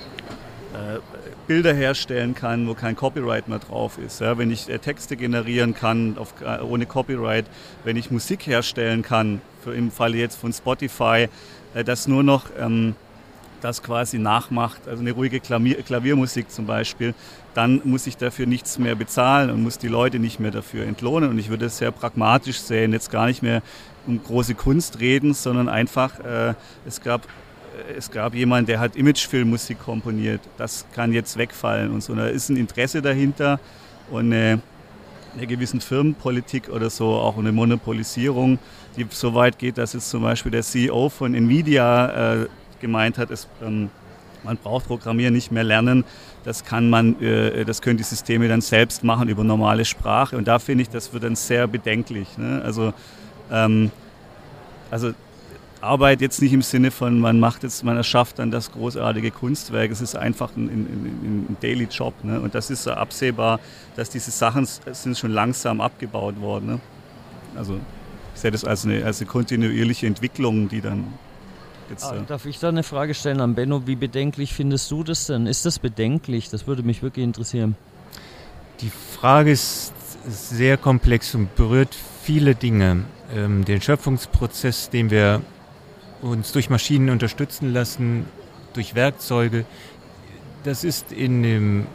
äh, Bilder herstellen kann, wo kein Copyright mehr drauf ist, ja, wenn ich äh, Texte generieren kann auf, äh, ohne Copyright, wenn ich Musik herstellen kann, für im Falle jetzt von Spotify, äh, das nur noch ähm, das quasi nachmacht, also eine ruhige Klavier, Klaviermusik zum Beispiel, dann muss ich dafür nichts mehr bezahlen und muss die Leute nicht mehr dafür entlohnen. Und ich würde es sehr pragmatisch sehen, jetzt gar nicht mehr um große Kunst reden, sondern einfach, äh, es gab Es gab jemanden, der hat Imagefilmmusik komponiert. Das kann jetzt wegfallen und so. Da ist ein Interesse dahinter und eine, eine gewisse Firmenpolitik oder so, auch eine Monopolisierung, die so weit geht, dass jetzt zum Beispiel der C E O von Nvidia äh, gemeint hat, es, ähm, man braucht Programmieren nicht mehr lernen. Das kann man, äh, das können die Systeme dann selbst machen über normale Sprache. Und da finde ich, das wird dann sehr bedenklich. Ne? Also, ähm, also Arbeit jetzt nicht im Sinne von, man macht jetzt, man erschafft dann das großartige Kunstwerk. Es ist einfach ein, ein, ein Daily Job. Ne? Und das ist absehbar, dass diese Sachen sind schon langsam abgebaut worden. Ne? Also ich sehe das als eine, als eine kontinuierliche Entwicklung, die dann jetzt... Ah, darf ich da eine Frage stellen an Benno? Wie bedenklich findest du das denn? Ist das bedenklich? Das würde mich wirklich interessieren. Die Frage ist sehr komplex und berührt viele Dinge. Ähm, den Schöpfungsprozess, den wir uns durch Maschinen unterstützen lassen, durch Werkzeuge. Das ist in dem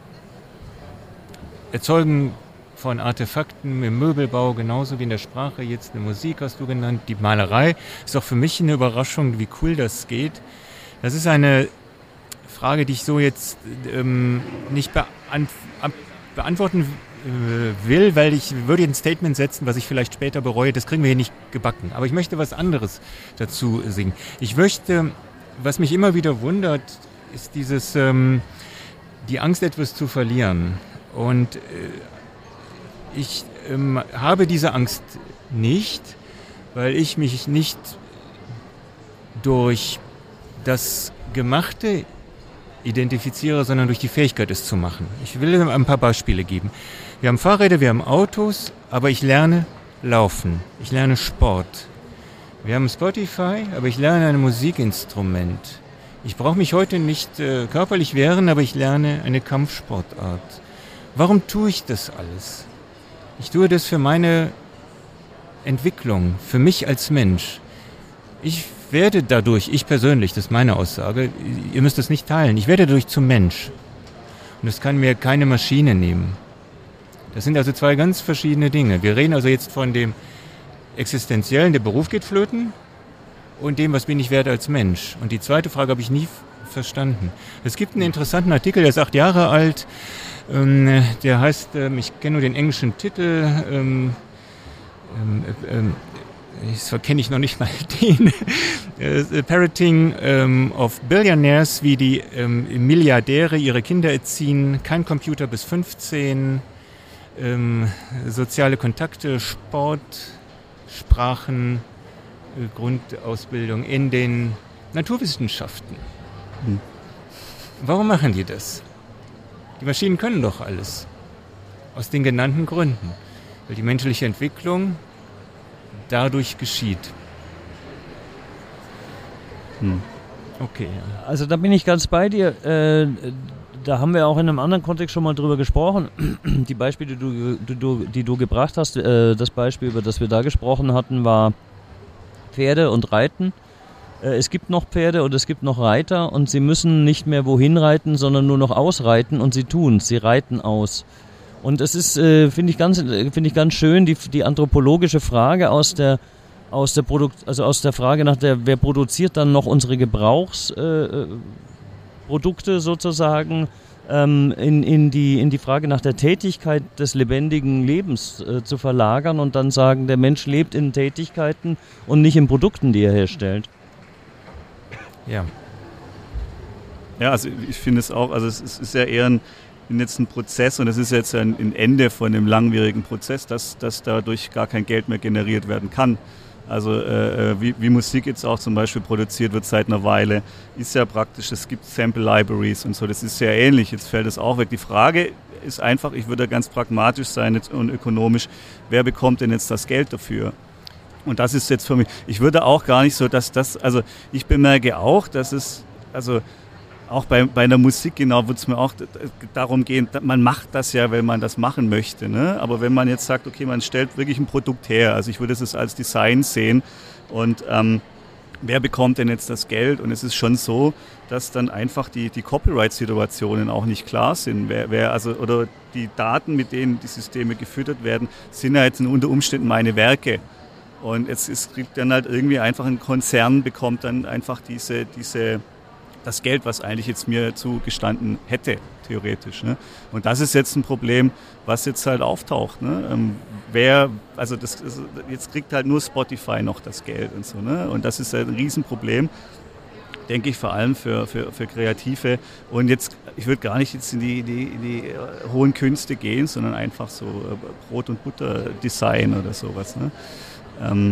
Erzeugen von Artefakten im Möbelbau genauso wie in der Sprache, jetzt eine Musik hast du genannt, die Malerei. Ist auch für mich eine Überraschung, wie cool das geht. Das ist eine Frage, die ich so jetzt ähm, nicht beant- beantworten will, weil ich würde ein Statement setzen, was ich vielleicht später bereue, das kriegen wir hier nicht gebacken. Aber ich möchte was anderes dazu singen. Ich möchte, was mich immer wieder wundert, ist dieses, ähm, die Angst, etwas zu verlieren. Und äh, ich ähm, habe diese Angst nicht, weil ich mich nicht durch das Gemachte identifiziere, sondern durch die Fähigkeit, es zu machen. Ich will ein paar Beispiele geben. Wir haben Fahrräder, wir haben Autos, aber ich lerne Laufen, ich lerne Sport. Wir haben Spotify, aber ich lerne ein Musikinstrument. Ich brauche mich heute nicht äh, körperlich wehren, aber ich lerne eine Kampfsportart. Warum tue ich das alles? Ich tue das für meine Entwicklung, für mich als Mensch. Ich werde dadurch, ich persönlich, das ist meine Aussage, ihr müsst das nicht teilen, ich werde dadurch zum Mensch. Und das kann mir keine Maschine nehmen. Das sind also zwei ganz verschiedene Dinge. Wir reden also jetzt von dem Existenziellen, der Beruf geht flöten, und dem, was bin ich wert als Mensch. Und die zweite Frage habe ich nie f- verstanden. Es gibt einen interessanten Artikel, der ist acht Jahre alt, ähm, der heißt, ähm, ich kenne nur den englischen Titel, ähm, ähm, ähm, das kenne ich noch nicht mal den, äh, Parenting ähm, of Billionaires, wie die ähm, Milliardäre ihre Kinder erziehen, kein Computer bis fünfzehn, ähm, soziale Kontakte, Sport, Sprachen, äh, Grundausbildung in den Naturwissenschaften. Hm. Warum machen die das? Die Maschinen können doch alles. Aus den genannten Gründen. Weil die menschliche Entwicklung dadurch geschieht. Hm. Okay. Ja. Also da bin ich ganz bei dir. Äh, da haben wir auch in einem anderen Kontext schon mal drüber gesprochen. Die Beispiele, die du, die du, die du gebracht hast, äh, das Beispiel, über das wir da gesprochen hatten, war Pferde und Reiten. Äh, es gibt noch Pferde und es gibt noch Reiter und sie müssen nicht mehr wohin reiten, sondern nur noch ausreiten und sie tun es. Sie reiten aus. Und es ist, äh, finde ich ganz, finde ich ganz schön, die, die anthropologische Frage aus der, aus der Produkt, also aus der Frage nach der, wer produziert dann noch unsere Gebrauchsprodukte äh, sozusagen, ähm, in, in die, in die Frage nach der Tätigkeit des lebendigen Lebens äh, zu verlagern und dann sagen, der Mensch lebt in Tätigkeiten und nicht in Produkten, die er herstellt. Ja. Ja, also ich finde es auch, also es ist ja eher ein jetzt ein Prozess und es ist jetzt ein, ein Ende von einem langwierigen Prozess, dass, dass dadurch gar kein Geld mehr generiert werden kann. Also äh, wie, wie Musik jetzt auch zum Beispiel produziert wird seit einer Weile, ist ja praktisch, es gibt Sample Libraries und so, das ist sehr ähnlich, jetzt fällt es auch weg. Die Frage ist einfach, ich würde ganz pragmatisch sein und ökonomisch, wer bekommt denn jetzt das Geld dafür? Und das ist jetzt für mich, ich würde auch gar nicht so, dass das, also ich bemerke auch, dass es, also auch bei, bei der Musik genau wird es mir auch darum gehen, man macht das ja, weil man das machen möchte. Ne? Aber wenn man jetzt sagt, okay, man stellt wirklich ein Produkt her, also ich würde es als Design sehen und ähm, wer bekommt denn jetzt das Geld? Und es ist schon so, dass dann einfach die, die Copyright-Situationen auch nicht klar sind. Wer, wer also, oder die Daten, mit denen die Systeme gefüttert werden, sind ja jetzt unter Umständen meine Werke. Und jetzt es kriegt dann halt irgendwie einfach ein Konzern, bekommt dann einfach diese, diese das Geld, was eigentlich jetzt mir zugestanden hätte, theoretisch. Ne? Und das ist jetzt ein Problem, was jetzt halt auftaucht. Ne? Ähm, wer, also das, das, jetzt kriegt halt nur Spotify noch das Geld und so. Ne? Und das ist halt ein Riesenproblem, denke ich, vor allem für, für, für Kreative. Und jetzt, ich würde gar nicht jetzt in die, die, in die hohen Künste gehen, sondern einfach so Brot- und Butter-Design oder sowas. Ne? Ähm,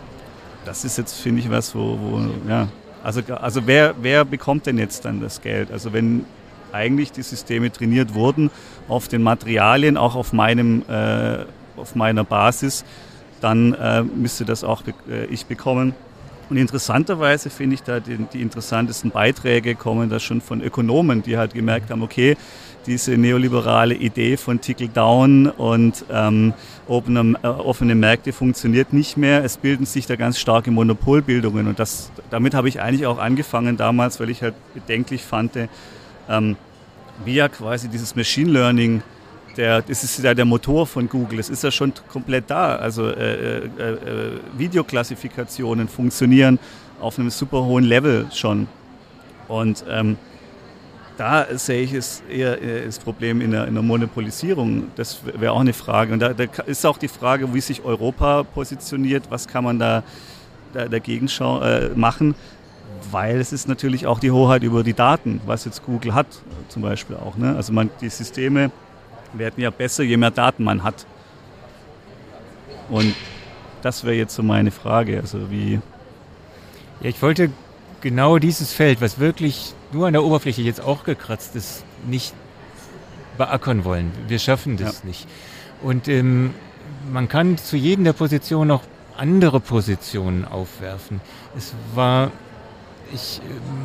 das ist jetzt, finde ich, was, wo, wo ja, Also, also wer, wer bekommt denn jetzt dann das Geld? Also wenn eigentlich die Systeme trainiert wurden auf den Materialien, auch auf meinem, äh, auf meiner Basis, dann äh, müsste das auch be- äh, ich bekommen. Und interessanterweise finde ich da die, die interessantesten Beiträge kommen da schon von Ökonomen, die halt gemerkt haben, okay, diese neoliberale Idee von Trickle-Down und ähm, offene, äh, offene Märkte funktioniert nicht mehr. Es bilden sich da ganz starke Monopolbildungen und das, damit habe ich eigentlich auch angefangen damals, weil ich halt bedenklich fand, ähm, wie ja quasi dieses Machine Learning, der, das ist ja der Motor von Google, es ist ja schon komplett da. Also äh, äh, äh, Videoklassifikationen funktionieren auf einem super hohen Level schon und ähm, da sehe ich es eher das Problem in der, in der Monopolisierung. Das wäre auch eine Frage. Und da, da ist auch die Frage, wie sich Europa positioniert. Was kann man da, da dagegen schau- äh, machen? Weil es ist natürlich auch die Hoheit über die Daten, was jetzt Google hat zum Beispiel auch. Ne? Also man, die Systeme werden ja besser, je mehr Daten man hat. Und das wäre jetzt so meine Frage. Also wie... Ja, ich wollte genau dieses Feld, was wirklich nur an der Oberfläche jetzt auch gekratzt ist, nicht beackern wollen. Wir schaffen das ja. nicht. Und ähm, man kann zu jedem der Positionen auch andere Positionen aufwerfen. Es war, ich, ähm,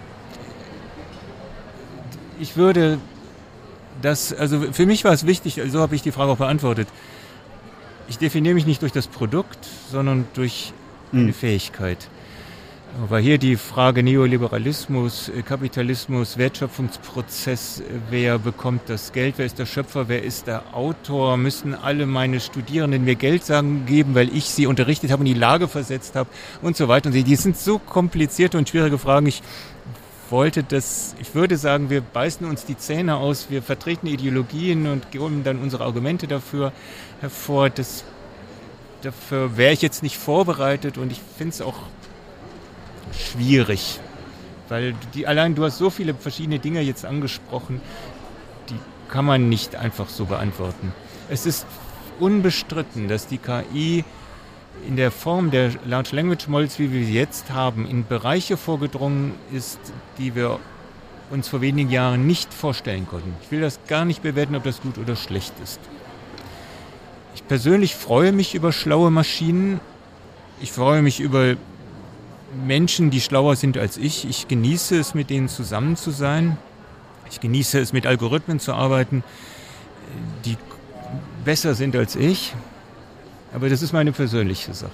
ich würde das, also für mich war es wichtig, so habe ich die Frage auch beantwortet. Ich definiere mich nicht durch das Produkt, sondern durch eine mhm. Fähigkeit. Weil hier die Frage Neoliberalismus, Kapitalismus, Wertschöpfungsprozess, wer bekommt das Geld, wer ist der Schöpfer, wer ist der Autor, müssen alle meine Studierenden mir Geld sagen, geben, weil ich sie unterrichtet habe und in die Lage versetzt habe und so weiter. Und die sind so komplizierte und schwierige Fragen. Ich wollte das, ich würde sagen, wir beißen uns die Zähne aus, wir vertreten Ideologien und geben dann unsere Argumente dafür hervor. Das, dafür wäre ich jetzt nicht vorbereitet und ich finde es auch schwierig, weil die, allein du hast so viele verschiedene Dinge jetzt angesprochen, die kann man nicht einfach so beantworten. Es ist unbestritten, dass die K I in der Form der Large Language Models, wie wir sie jetzt haben, in Bereiche vorgedrungen ist, die wir uns vor wenigen Jahren nicht vorstellen konnten. Ich will das gar nicht bewerten, ob das gut oder schlecht ist. Ich persönlich freue mich über schlaue Maschinen. Ich freue mich über Menschen, die schlauer sind als ich. Ich genieße es, mit denen zusammen zu sein. Ich genieße es, mit Algorithmen zu arbeiten, die besser sind als ich. Aber das ist meine persönliche Sache.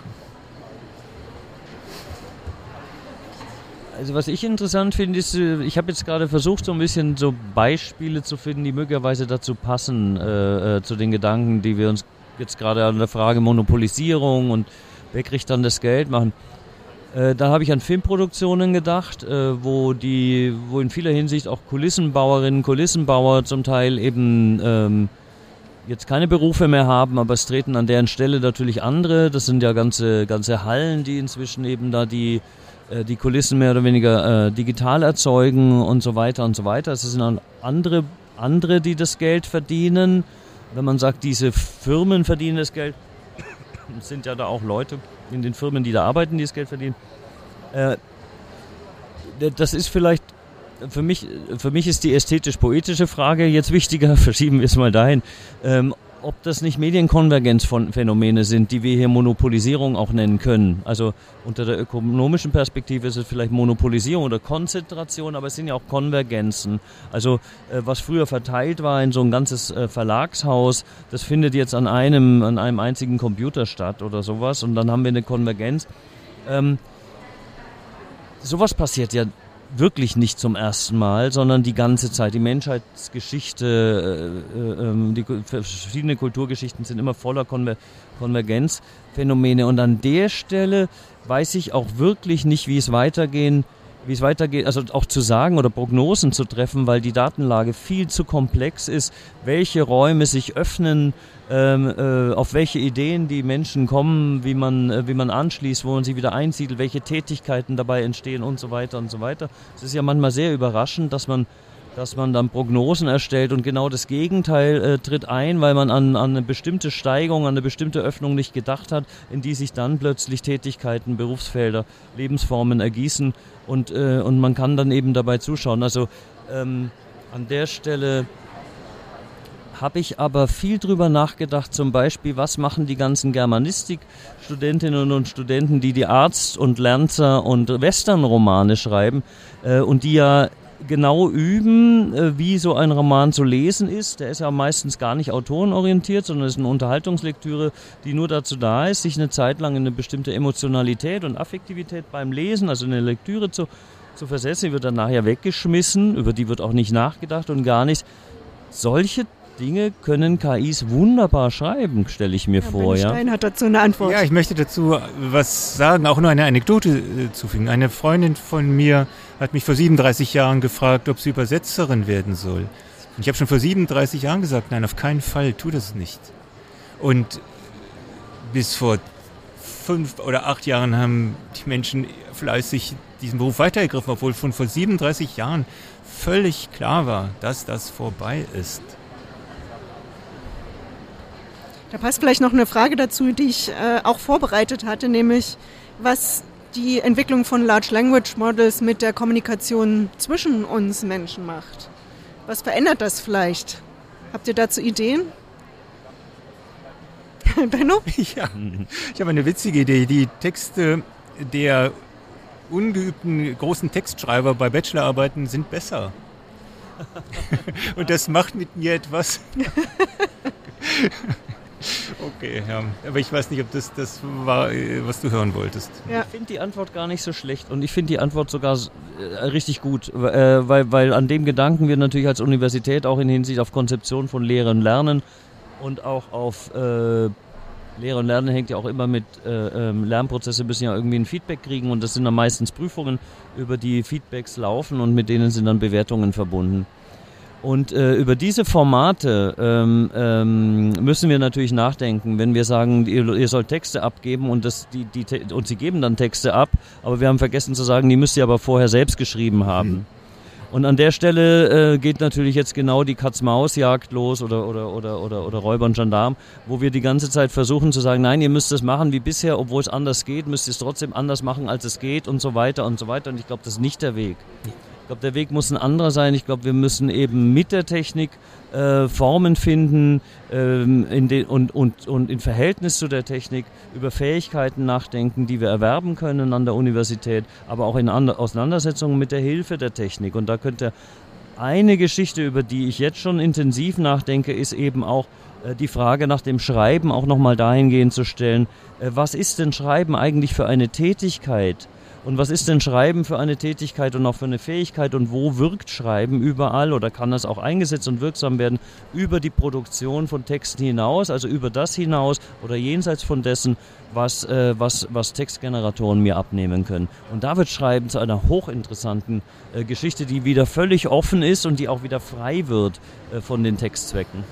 Also was ich interessant finde, ist, ich habe jetzt gerade versucht, so ein bisschen so Beispiele zu finden, die möglicherweise dazu passen, äh, äh, zu den Gedanken, die wir uns jetzt gerade an der Frage Monopolisierung und wer kriegt dann das Geld machen. Äh, da habe ich an Filmproduktionen gedacht, äh, wo die, wo in vieler Hinsicht auch Kulissenbauerinnen, Kulissenbauer zum Teil eben ähm, jetzt keine Berufe mehr haben, aber es treten an deren Stelle natürlich andere. Das sind ja ganze, ganze Hallen, die inzwischen eben da die, äh, die Kulissen mehr oder weniger äh, digital erzeugen und so weiter und so weiter. Es sind dann andere, andere, die das Geld verdienen. Wenn man sagt, diese Firmen verdienen das Geld, es sind ja da auch Leute in den Firmen, die da arbeiten, die das Geld verdienen. Äh, das ist vielleicht, für mich, für mich ist die ästhetisch-poetische Frage jetzt wichtiger, verschieben wir es mal dahin, ähm, ob das nicht Medienkonvergenzphänomene sind, die wir hier Monopolisierung auch nennen können. Also unter der ökonomischen Perspektive ist es vielleicht Monopolisierung oder Konzentration, aber es sind ja auch Konvergenzen. Also äh, was früher verteilt war in so ein ganzes äh, Verlagshaus, das findet jetzt an einem, an einem einzigen Computer statt oder sowas und dann haben wir eine Konvergenz. Ähm, sowas passiert ja wirklich nicht zum ersten Mal, sondern die ganze Zeit. Die Menschheitsgeschichte, äh, äh, die verschiedenen Kulturgeschichten sind immer voller Konver- Konvergenzphänomene. Und an der Stelle weiß ich auch wirklich nicht, wie es weitergehen, wie es weitergeht, also auch zu sagen oder Prognosen zu treffen, weil die Datenlage viel zu komplex ist, welche Räume sich öffnen, ähm, äh, auf welche Ideen die Menschen kommen, wie man, äh, wie man anschließt, wo man sie wieder einsiedelt, welche Tätigkeiten dabei entstehen und so weiter und so weiter. Es ist ja manchmal sehr überraschend, dass man dass man dann Prognosen erstellt und genau das Gegenteil äh, tritt ein, weil man an, an eine bestimmte Steigung, an eine bestimmte Öffnung nicht gedacht hat, in die sich dann plötzlich Tätigkeiten, Berufsfelder, Lebensformen ergießen und, äh, und man kann dann eben dabei zuschauen. Also ähm, an der Stelle habe ich aber viel drüber nachgedacht, zum Beispiel, was machen die ganzen Germanistik-Studentinnen und Studenten, die die Arzt- und Lernzer- und Western-Romane schreiben äh, und die ja genau üben, wie so ein Roman zu lesen ist. Der ist ja meistens gar nicht autorenorientiert, sondern ist eine Unterhaltungslektüre, die nur dazu da ist, sich eine Zeit lang in eine bestimmte Emotionalität und Affektivität beim Lesen, also in eine Lektüre zu, zu versetzen. Die wird dann nachher weggeschmissen, über die wird auch nicht nachgedacht und gar nichts. Solche Dinge können K Is wunderbar schreiben, stelle ich mir ja, vor. Ben Stein ja? hat dazu eine Antwort. Ja, ich möchte dazu was sagen, auch nur eine Anekdote äh, zufügen. Eine Freundin von mir hat mich vor siebenunddreißig Jahren gefragt, ob sie Übersetzerin werden soll. Und ich habe schon vor siebenunddreißig Jahren gesagt, nein, auf keinen Fall, tu das nicht. Und bis vor fünf oder acht Jahren haben die Menschen fleißig diesen Beruf weitergegriffen, obwohl schon vor siebenunddreißig Jahren völlig klar war, dass das vorbei ist. Da passt vielleicht noch eine Frage dazu, die ich äh, auch vorbereitet hatte, nämlich was die Entwicklung von Large Language Models mit der Kommunikation zwischen uns Menschen macht. Was verändert das vielleicht? Habt ihr dazu Ideen? Benno? Ja, ich habe eine witzige Idee. Die Texte der ungeübten großen Textschreiber bei Bachelorarbeiten sind besser. Und das macht mit mir etwas. Okay, ja. Aber ich weiß nicht, ob das das war, was du hören wolltest. Ja. Ich finde die Antwort gar nicht so schlecht und ich finde die Antwort sogar äh, richtig gut, äh, weil, weil an dem Gedanken wir natürlich als Universität auch in Hinsicht auf Konzeption von Lehre und Lernen und auch auf äh, Lehre und Lernen hängt ja auch immer mit äh, ähm, Lernprozesse, müssen ja irgendwie ein Feedback kriegen und das sind dann meistens Prüfungen, über die Feedbacks laufen und mit denen sind dann Bewertungen verbunden. Und äh, über diese Formate ähm, ähm, müssen wir natürlich nachdenken, wenn wir sagen, ihr, ihr sollt Texte abgeben und, das, die, die, und sie geben dann Texte ab, aber wir haben vergessen zu sagen, die müsst ihr aber vorher selbst geschrieben haben. Mhm. Und an der Stelle äh, geht natürlich jetzt genau die Katz-Maus-Jagd los oder, oder, oder, oder, oder Räuber und Gendarm, wo wir die ganze Zeit versuchen zu sagen, nein, ihr müsst es machen wie bisher, obwohl es anders geht, müsst ihr es trotzdem anders machen, als es geht und so weiter und so weiter. Und ich glaube, das ist nicht der Weg. Ich glaube, der Weg muss ein anderer sein. Ich glaube, wir müssen eben mit der Technik äh, Formen finden ähm, in den, und, und, und in Verhältnis zu der Technik über Fähigkeiten nachdenken, die wir erwerben können an der Universität, aber auch in Ander- Auseinandersetzungen mit der Hilfe der Technik. Und da könnte eine Geschichte, über die ich jetzt schon intensiv nachdenke, ist eben auch äh, die Frage nach dem Schreiben auch nochmal dahingehend zu stellen, äh, was ist denn Schreiben eigentlich für eine Tätigkeit? Und was ist denn Schreiben für eine Tätigkeit und auch für eine Fähigkeit und wo wirkt Schreiben überall oder kann das auch eingesetzt und wirksam werden über die Produktion von Texten hinaus, also über das hinaus oder jenseits von dessen, was, äh, was, was Textgeneratoren mir abnehmen können. Und da wird Schreiben zu einer hochinteressanten äh, Geschichte, die wieder völlig offen ist und die auch wieder frei wird äh, von den Textzwecken.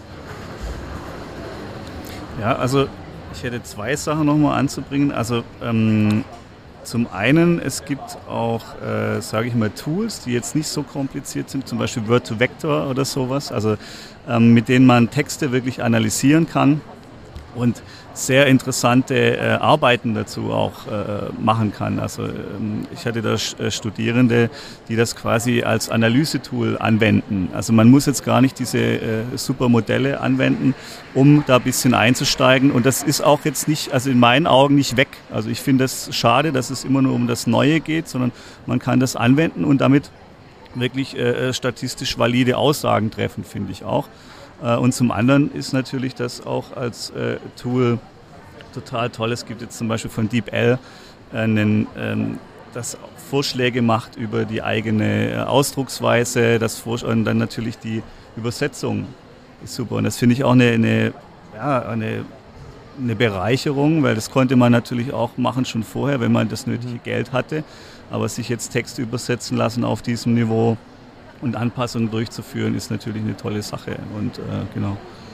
Ja, also ich hätte zwei Sachen nochmal anzubringen. Also ähm Zum einen, es gibt auch, äh, sage ich mal, Tools, die jetzt nicht so kompliziert sind, zum Beispiel Word2Vector oder sowas, also ähm, mit denen man Texte wirklich analysieren kann und sehr interessante äh, Arbeiten dazu auch äh, machen kann. Also ähm, ich hatte da äh, Studierende, die das quasi als Analysetool anwenden. Also man muss jetzt gar nicht diese äh, super Modelle anwenden, um da ein bisschen einzusteigen. Und das ist auch jetzt nicht, also in meinen Augen nicht weg. Also ich finde es schade, dass es immer nur um das Neue geht, sondern man kann das anwenden und damit wirklich äh, statistisch valide Aussagen treffen, finde ich auch. Und zum anderen ist natürlich das auch als äh, Tool total toll. Es gibt jetzt zum Beispiel von DeepL einen, ähm, das Vorschläge macht über die eigene äh, Ausdrucksweise, das Vor- und dann natürlich die Übersetzung ist super. Und das finde ich auch eine, eine, ja, eine, eine Bereicherung, weil das konnte man natürlich auch machen schon vorher, wenn man das nötige Geld hatte. Aber sich jetzt Texte übersetzen lassen auf diesem Niveau und Anpassungen durchzuführen, ist natürlich eine tolle Sache. Und äh, genau.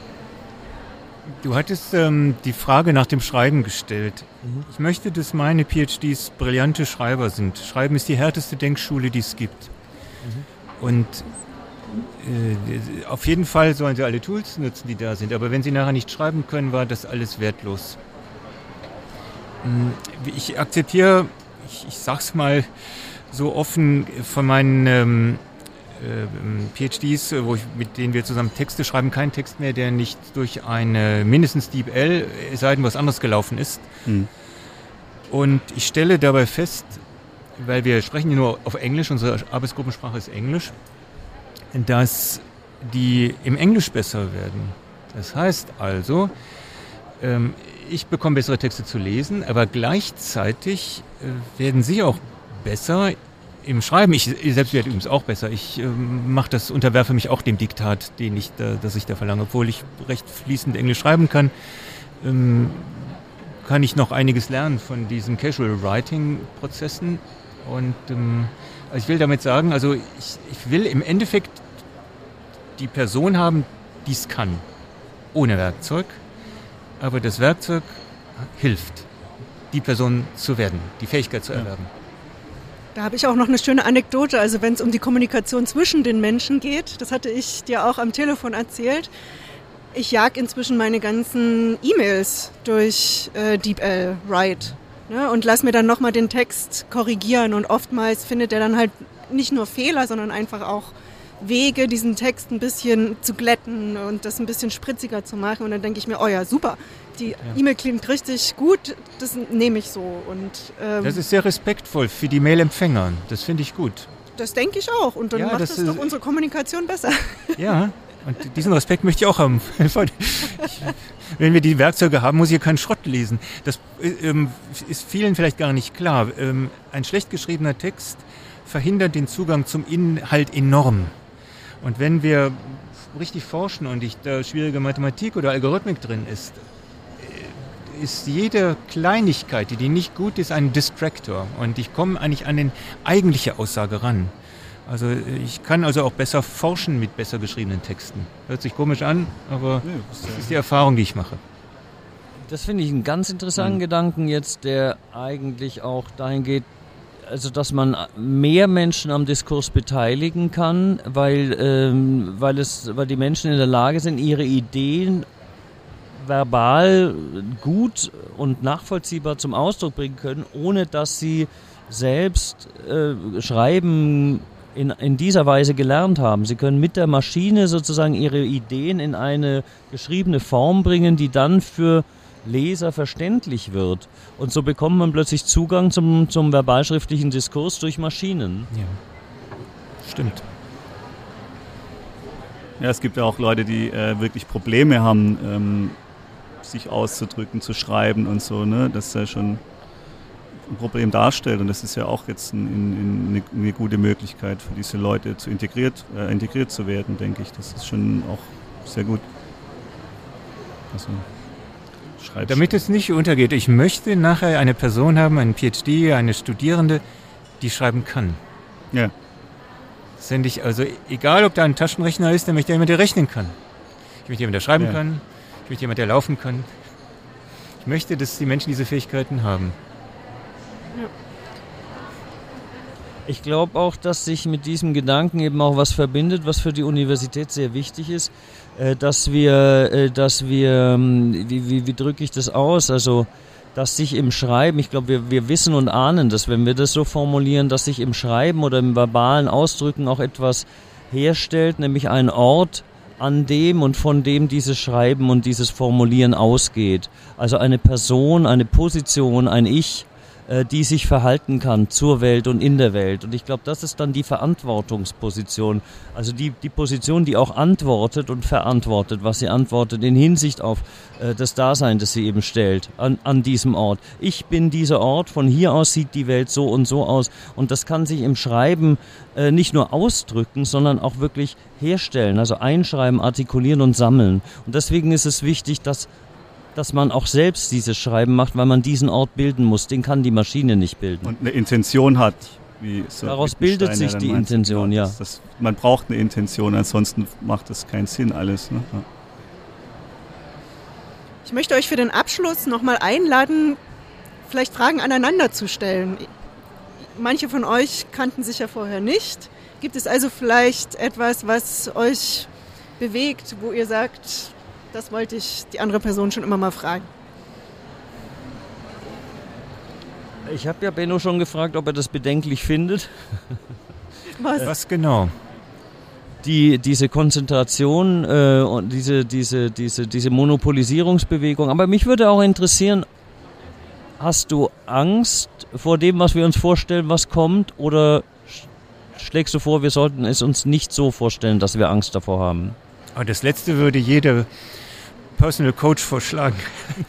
Du hattest ähm, die Frage nach dem Schreiben gestellt. Mhm. Ich möchte, dass meine PhDs brillante Schreiber sind. Schreiben ist die härteste Denkschule, die es gibt. Mhm. Und äh, auf jeden Fall sollen sie alle Tools nutzen, die da sind. Aber wenn sie nachher nicht schreiben können, war das alles wertlos. Ich akzeptiere, ich, ich sag's mal so offen, von meinen ähm, PhDs, wo ich, mit denen wir zusammen Texte schreiben, kein Text mehr, der nicht durch eine mindestens DeepL, es sei denn was anderes gelaufen ist. Hm. Und ich stelle dabei fest, weil wir sprechen ja nur auf Englisch, unsere Arbeitsgruppensprache ist Englisch, dass die im Englisch besser werden. Das heißt also, ähm, ich bekomme bessere Texte zu lesen, aber gleichzeitig äh, werden sie auch besser im Schreiben. Ich, ich selbst werde übrigens auch besser. Ich ähm, mache das, unterwerfe mich auch dem Diktat, den ich da, das ich da verlange. Obwohl ich recht fließend Englisch schreiben kann, ähm, kann ich noch einiges lernen von diesen Casual Writing Prozessen. Und ähm, also ich will damit sagen, also ich, ich will im Endeffekt die Person haben, die es kann, ohne Werkzeug. Aber das Werkzeug hilft, die Person zu werden, die Fähigkeit zu erwerben. Ja. Da habe ich auch noch eine schöne Anekdote, also wenn es um die Kommunikation zwischen den Menschen geht, das hatte ich dir auch am Telefon erzählt. ich jag inzwischen meine ganzen E-Mails durch äh, DeepL Write, ne, und lass mir dann nochmal den Text korrigieren. Und oftmals findet er dann halt nicht nur Fehler, sondern einfach auch Wege, diesen Text ein bisschen zu glätten und das ein bisschen spritziger zu machen. Und dann denke ich mir, oh ja, super, die ja. E-Mail klingt richtig gut, das nehme ich so. Und, ähm, das ist sehr respektvoll für die Mail-Empfänger, das finde ich gut. Das denke ich auch und dann ja, macht das, das doch unsere Kommunikation besser. Ja, und diesen Respekt möchte ich auch haben. Wenn wir die Werkzeuge haben, muss ich hier keinen Schrott lesen. Das ähm, ist vielen vielleicht gar nicht klar. Ähm, ein schlecht geschriebener Text verhindert den Zugang zum Inhalt enorm. Und wenn wir richtig forschen und ich, da schwierige Mathematik oder Algorithmik drin ist, ist jede Kleinigkeit, die nicht gut ist, ein Distractor. Und ich komme eigentlich an die eigentliche Aussage ran. Also ich kann also auch besser forschen mit besser geschriebenen Texten. Hört sich komisch an, aber das ist die Erfahrung, die ich mache. Das finde ich einen ganz interessanten mhm. Gedanken jetzt, der eigentlich auch dahin geht, also dass man mehr Menschen am Diskurs beteiligen kann, weil, ähm, weil, es, weil die Menschen in der Lage sind, ihre Ideen verbal gut und nachvollziehbar zum Ausdruck bringen können, ohne dass sie selbst äh, Schreiben in, in dieser Weise gelernt haben. Sie können mit der Maschine sozusagen ihre Ideen in eine geschriebene Form bringen, die dann für Leser verständlich wird. Und so bekommt man plötzlich Zugang zum, zum verbalschriftlichen Diskurs durch Maschinen. Ja, stimmt. Ja, es gibt ja auch Leute, die äh, wirklich Probleme haben, ähm, sich auszudrücken, zu schreiben und so, ne? Das ist ja schon ein Problem darstellt und das ist ja auch jetzt ein, ein, eine, eine gute Möglichkeit für diese Leute zu integriert, äh, integriert zu werden, denke ich. Das ist schon auch sehr gut. Also, damit es nicht untergeht, ich möchte nachher eine Person haben, einen P H D, eine Studierende, die schreiben kann. Ja. Das finde ich also, egal ob da ein Taschenrechner ist, dann möchte jemand, der rechnen kann. Ich möchte jemand, der schreiben ja. kann. Ich möchte jemand, der laufen kann. Ich möchte, dass die Menschen diese Fähigkeiten haben. Ja. Ich glaube auch, dass sich mit diesem Gedanken eben auch was verbindet, was für die Universität sehr wichtig ist, dass wir, dass wir, wie, wie, wie drücke ich das aus, also dass sich im Schreiben, ich glaube, wir, wir wissen und ahnen das, wenn wir das so formulieren, dass sich im Schreiben oder im verbalen Ausdrücken auch etwas herstellt, nämlich ein Ort, an dem und von dem dieses Schreiben und dieses Formulieren ausgeht. Also eine Person, eine Position, ein Ich, die sich verhalten kann zur Welt und in der Welt. Und ich glaube, das ist dann die Verantwortungsposition. Also die, die Position, die auch antwortet und verantwortet, was sie antwortet in Hinsicht auf äh, das Dasein, das sie eben stellt an, an diesem Ort. Ich bin dieser Ort, von hier aus sieht die Welt so und so aus. Und das kann sich im Schreiben äh, nicht nur ausdrücken, sondern auch wirklich herstellen. Also einschreiben, artikulieren und sammeln. Und deswegen ist es wichtig, dass dass man auch selbst dieses Schreiben macht, weil man diesen Ort bilden muss. Den kann die Maschine nicht bilden. Und eine Intention hat. Wie so Daraus bildet sich die Intention, ja. Das, das, man braucht eine Intention, ansonsten macht das keinen Sinn alles. Ne? Ja. Ich möchte euch für den Abschluss nochmal einladen, vielleicht Fragen aneinander zu stellen. Manche von euch kannten sich ja vorher nicht. Gibt es also vielleicht etwas, was euch bewegt, wo ihr sagt, das wollte ich die andere Person schon immer mal fragen? Ich habe ja Benno schon gefragt, ob er das bedenklich findet. Was? Was genau? Die, diese Konzentration äh, und diese, diese, diese, diese Monopolisierungsbewegung. Aber mich würde auch interessieren, hast du Angst vor dem, was wir uns vorstellen, was kommt? Oder schlägst du vor, wir sollten es uns nicht so vorstellen, dass wir Angst davor haben? Aber das Letzte würde jeder Personal Coach vorschlagen.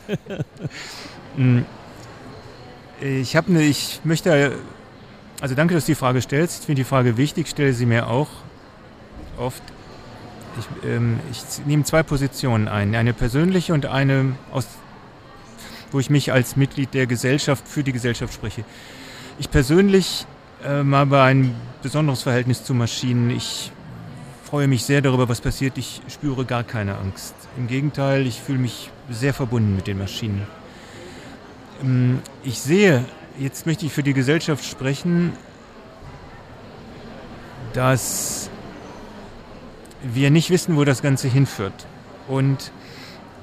ich habe eine, ich möchte, also danke, dass du die Frage stellst. Ich finde die Frage wichtig, ich stelle sie mir auch oft. Ich, ähm, ich nehme zwei Positionen ein, eine persönliche und eine, aus, wo ich mich als Mitglied der Gesellschaft für die Gesellschaft spreche. Ich persönlich ähm, habe ein besonderes Verhältnis zu Maschinen. Ich freue mich sehr darüber, was passiert. Ich spüre gar keine Angst. Im Gegenteil, ich fühle mich sehr verbunden mit den Maschinen. Ich sehe, jetzt möchte ich für die Gesellschaft sprechen, dass wir nicht wissen, wo das Ganze hinführt. Und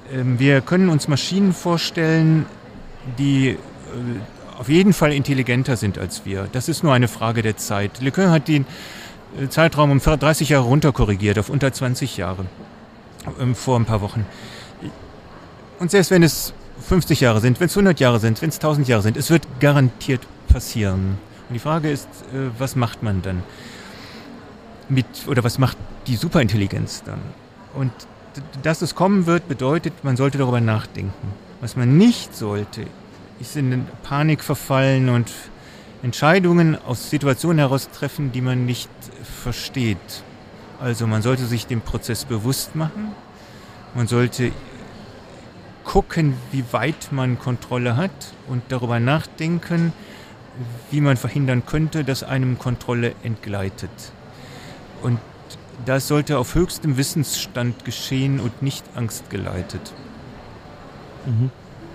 Ähm, wir können uns Maschinen vorstellen, die äh, auf jeden Fall intelligenter sind als wir. Das ist nur eine Frage der Zeit. Lequin hat den äh, Zeitraum um dreißig Jahre runterkorrigiert, auf unter zwanzig Jahre, ähm, vor ein paar Wochen. Und selbst wenn es fünfzig Jahre sind, wenn es hundert Jahre sind, wenn es tausend Jahre sind, es wird garantiert passieren. Und die Frage ist, äh, was macht man dann mit, oder was macht die Superintelligenz dann? Und d- dass es kommen wird, bedeutet, man sollte darüber nachdenken. Was man nicht sollte, ist in Panik verfallen und Entscheidungen aus Situationen heraus treffen, die man nicht versteht. Also man sollte sich dem Prozess bewusst machen. Man sollte gucken, wie weit man Kontrolle hat und darüber nachdenken, wie man verhindern könnte, dass einem Kontrolle entgleitet. Und das sollte auf höchstem Wissensstand geschehen und nicht angstgeleitet. Mhm.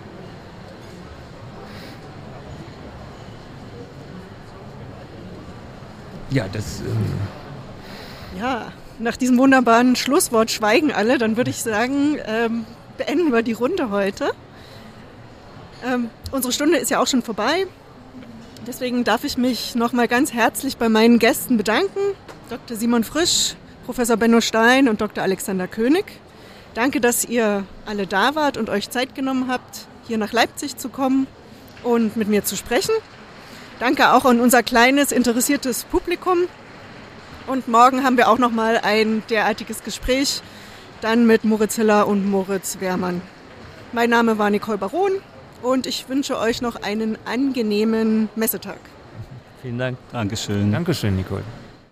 Ja, das... Ähm Ja, nach diesem wunderbaren Schlusswort schweigen alle. Dann würde ich sagen, ähm, beenden wir die Runde heute. Ähm, unsere Stunde ist ja auch schon vorbei. Deswegen darf ich mich nochmal ganz herzlich bei meinen Gästen bedanken. Doktor Simon Frisch, Professor Benno Stein und Doktor Alexander König. Danke, dass ihr alle da wart und euch Zeit genommen habt, hier nach Leipzig zu kommen und mit mir zu sprechen. Danke auch an unser kleines, interessiertes Publikum. Und morgen haben wir auch nochmal ein derartiges Gespräch, dann mit Moritz Hiller und Moritz Wehrmann. Mein Name war Nicole Baron und ich wünsche euch noch einen angenehmen Messetag. Vielen Dank. Dankeschön. Dankeschön, Nicole.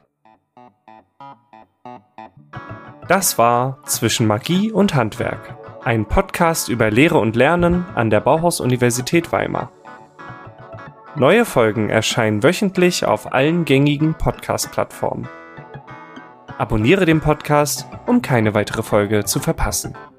Das war Zwischen Magie und Handwerk, ein Podcast über Lehre und Lernen an der Bauhaus-Universität Weimar. Neue Folgen erscheinen wöchentlich auf allen gängigen Podcast-Plattformen. Abonniere den Podcast, um keine weitere Folge zu verpassen.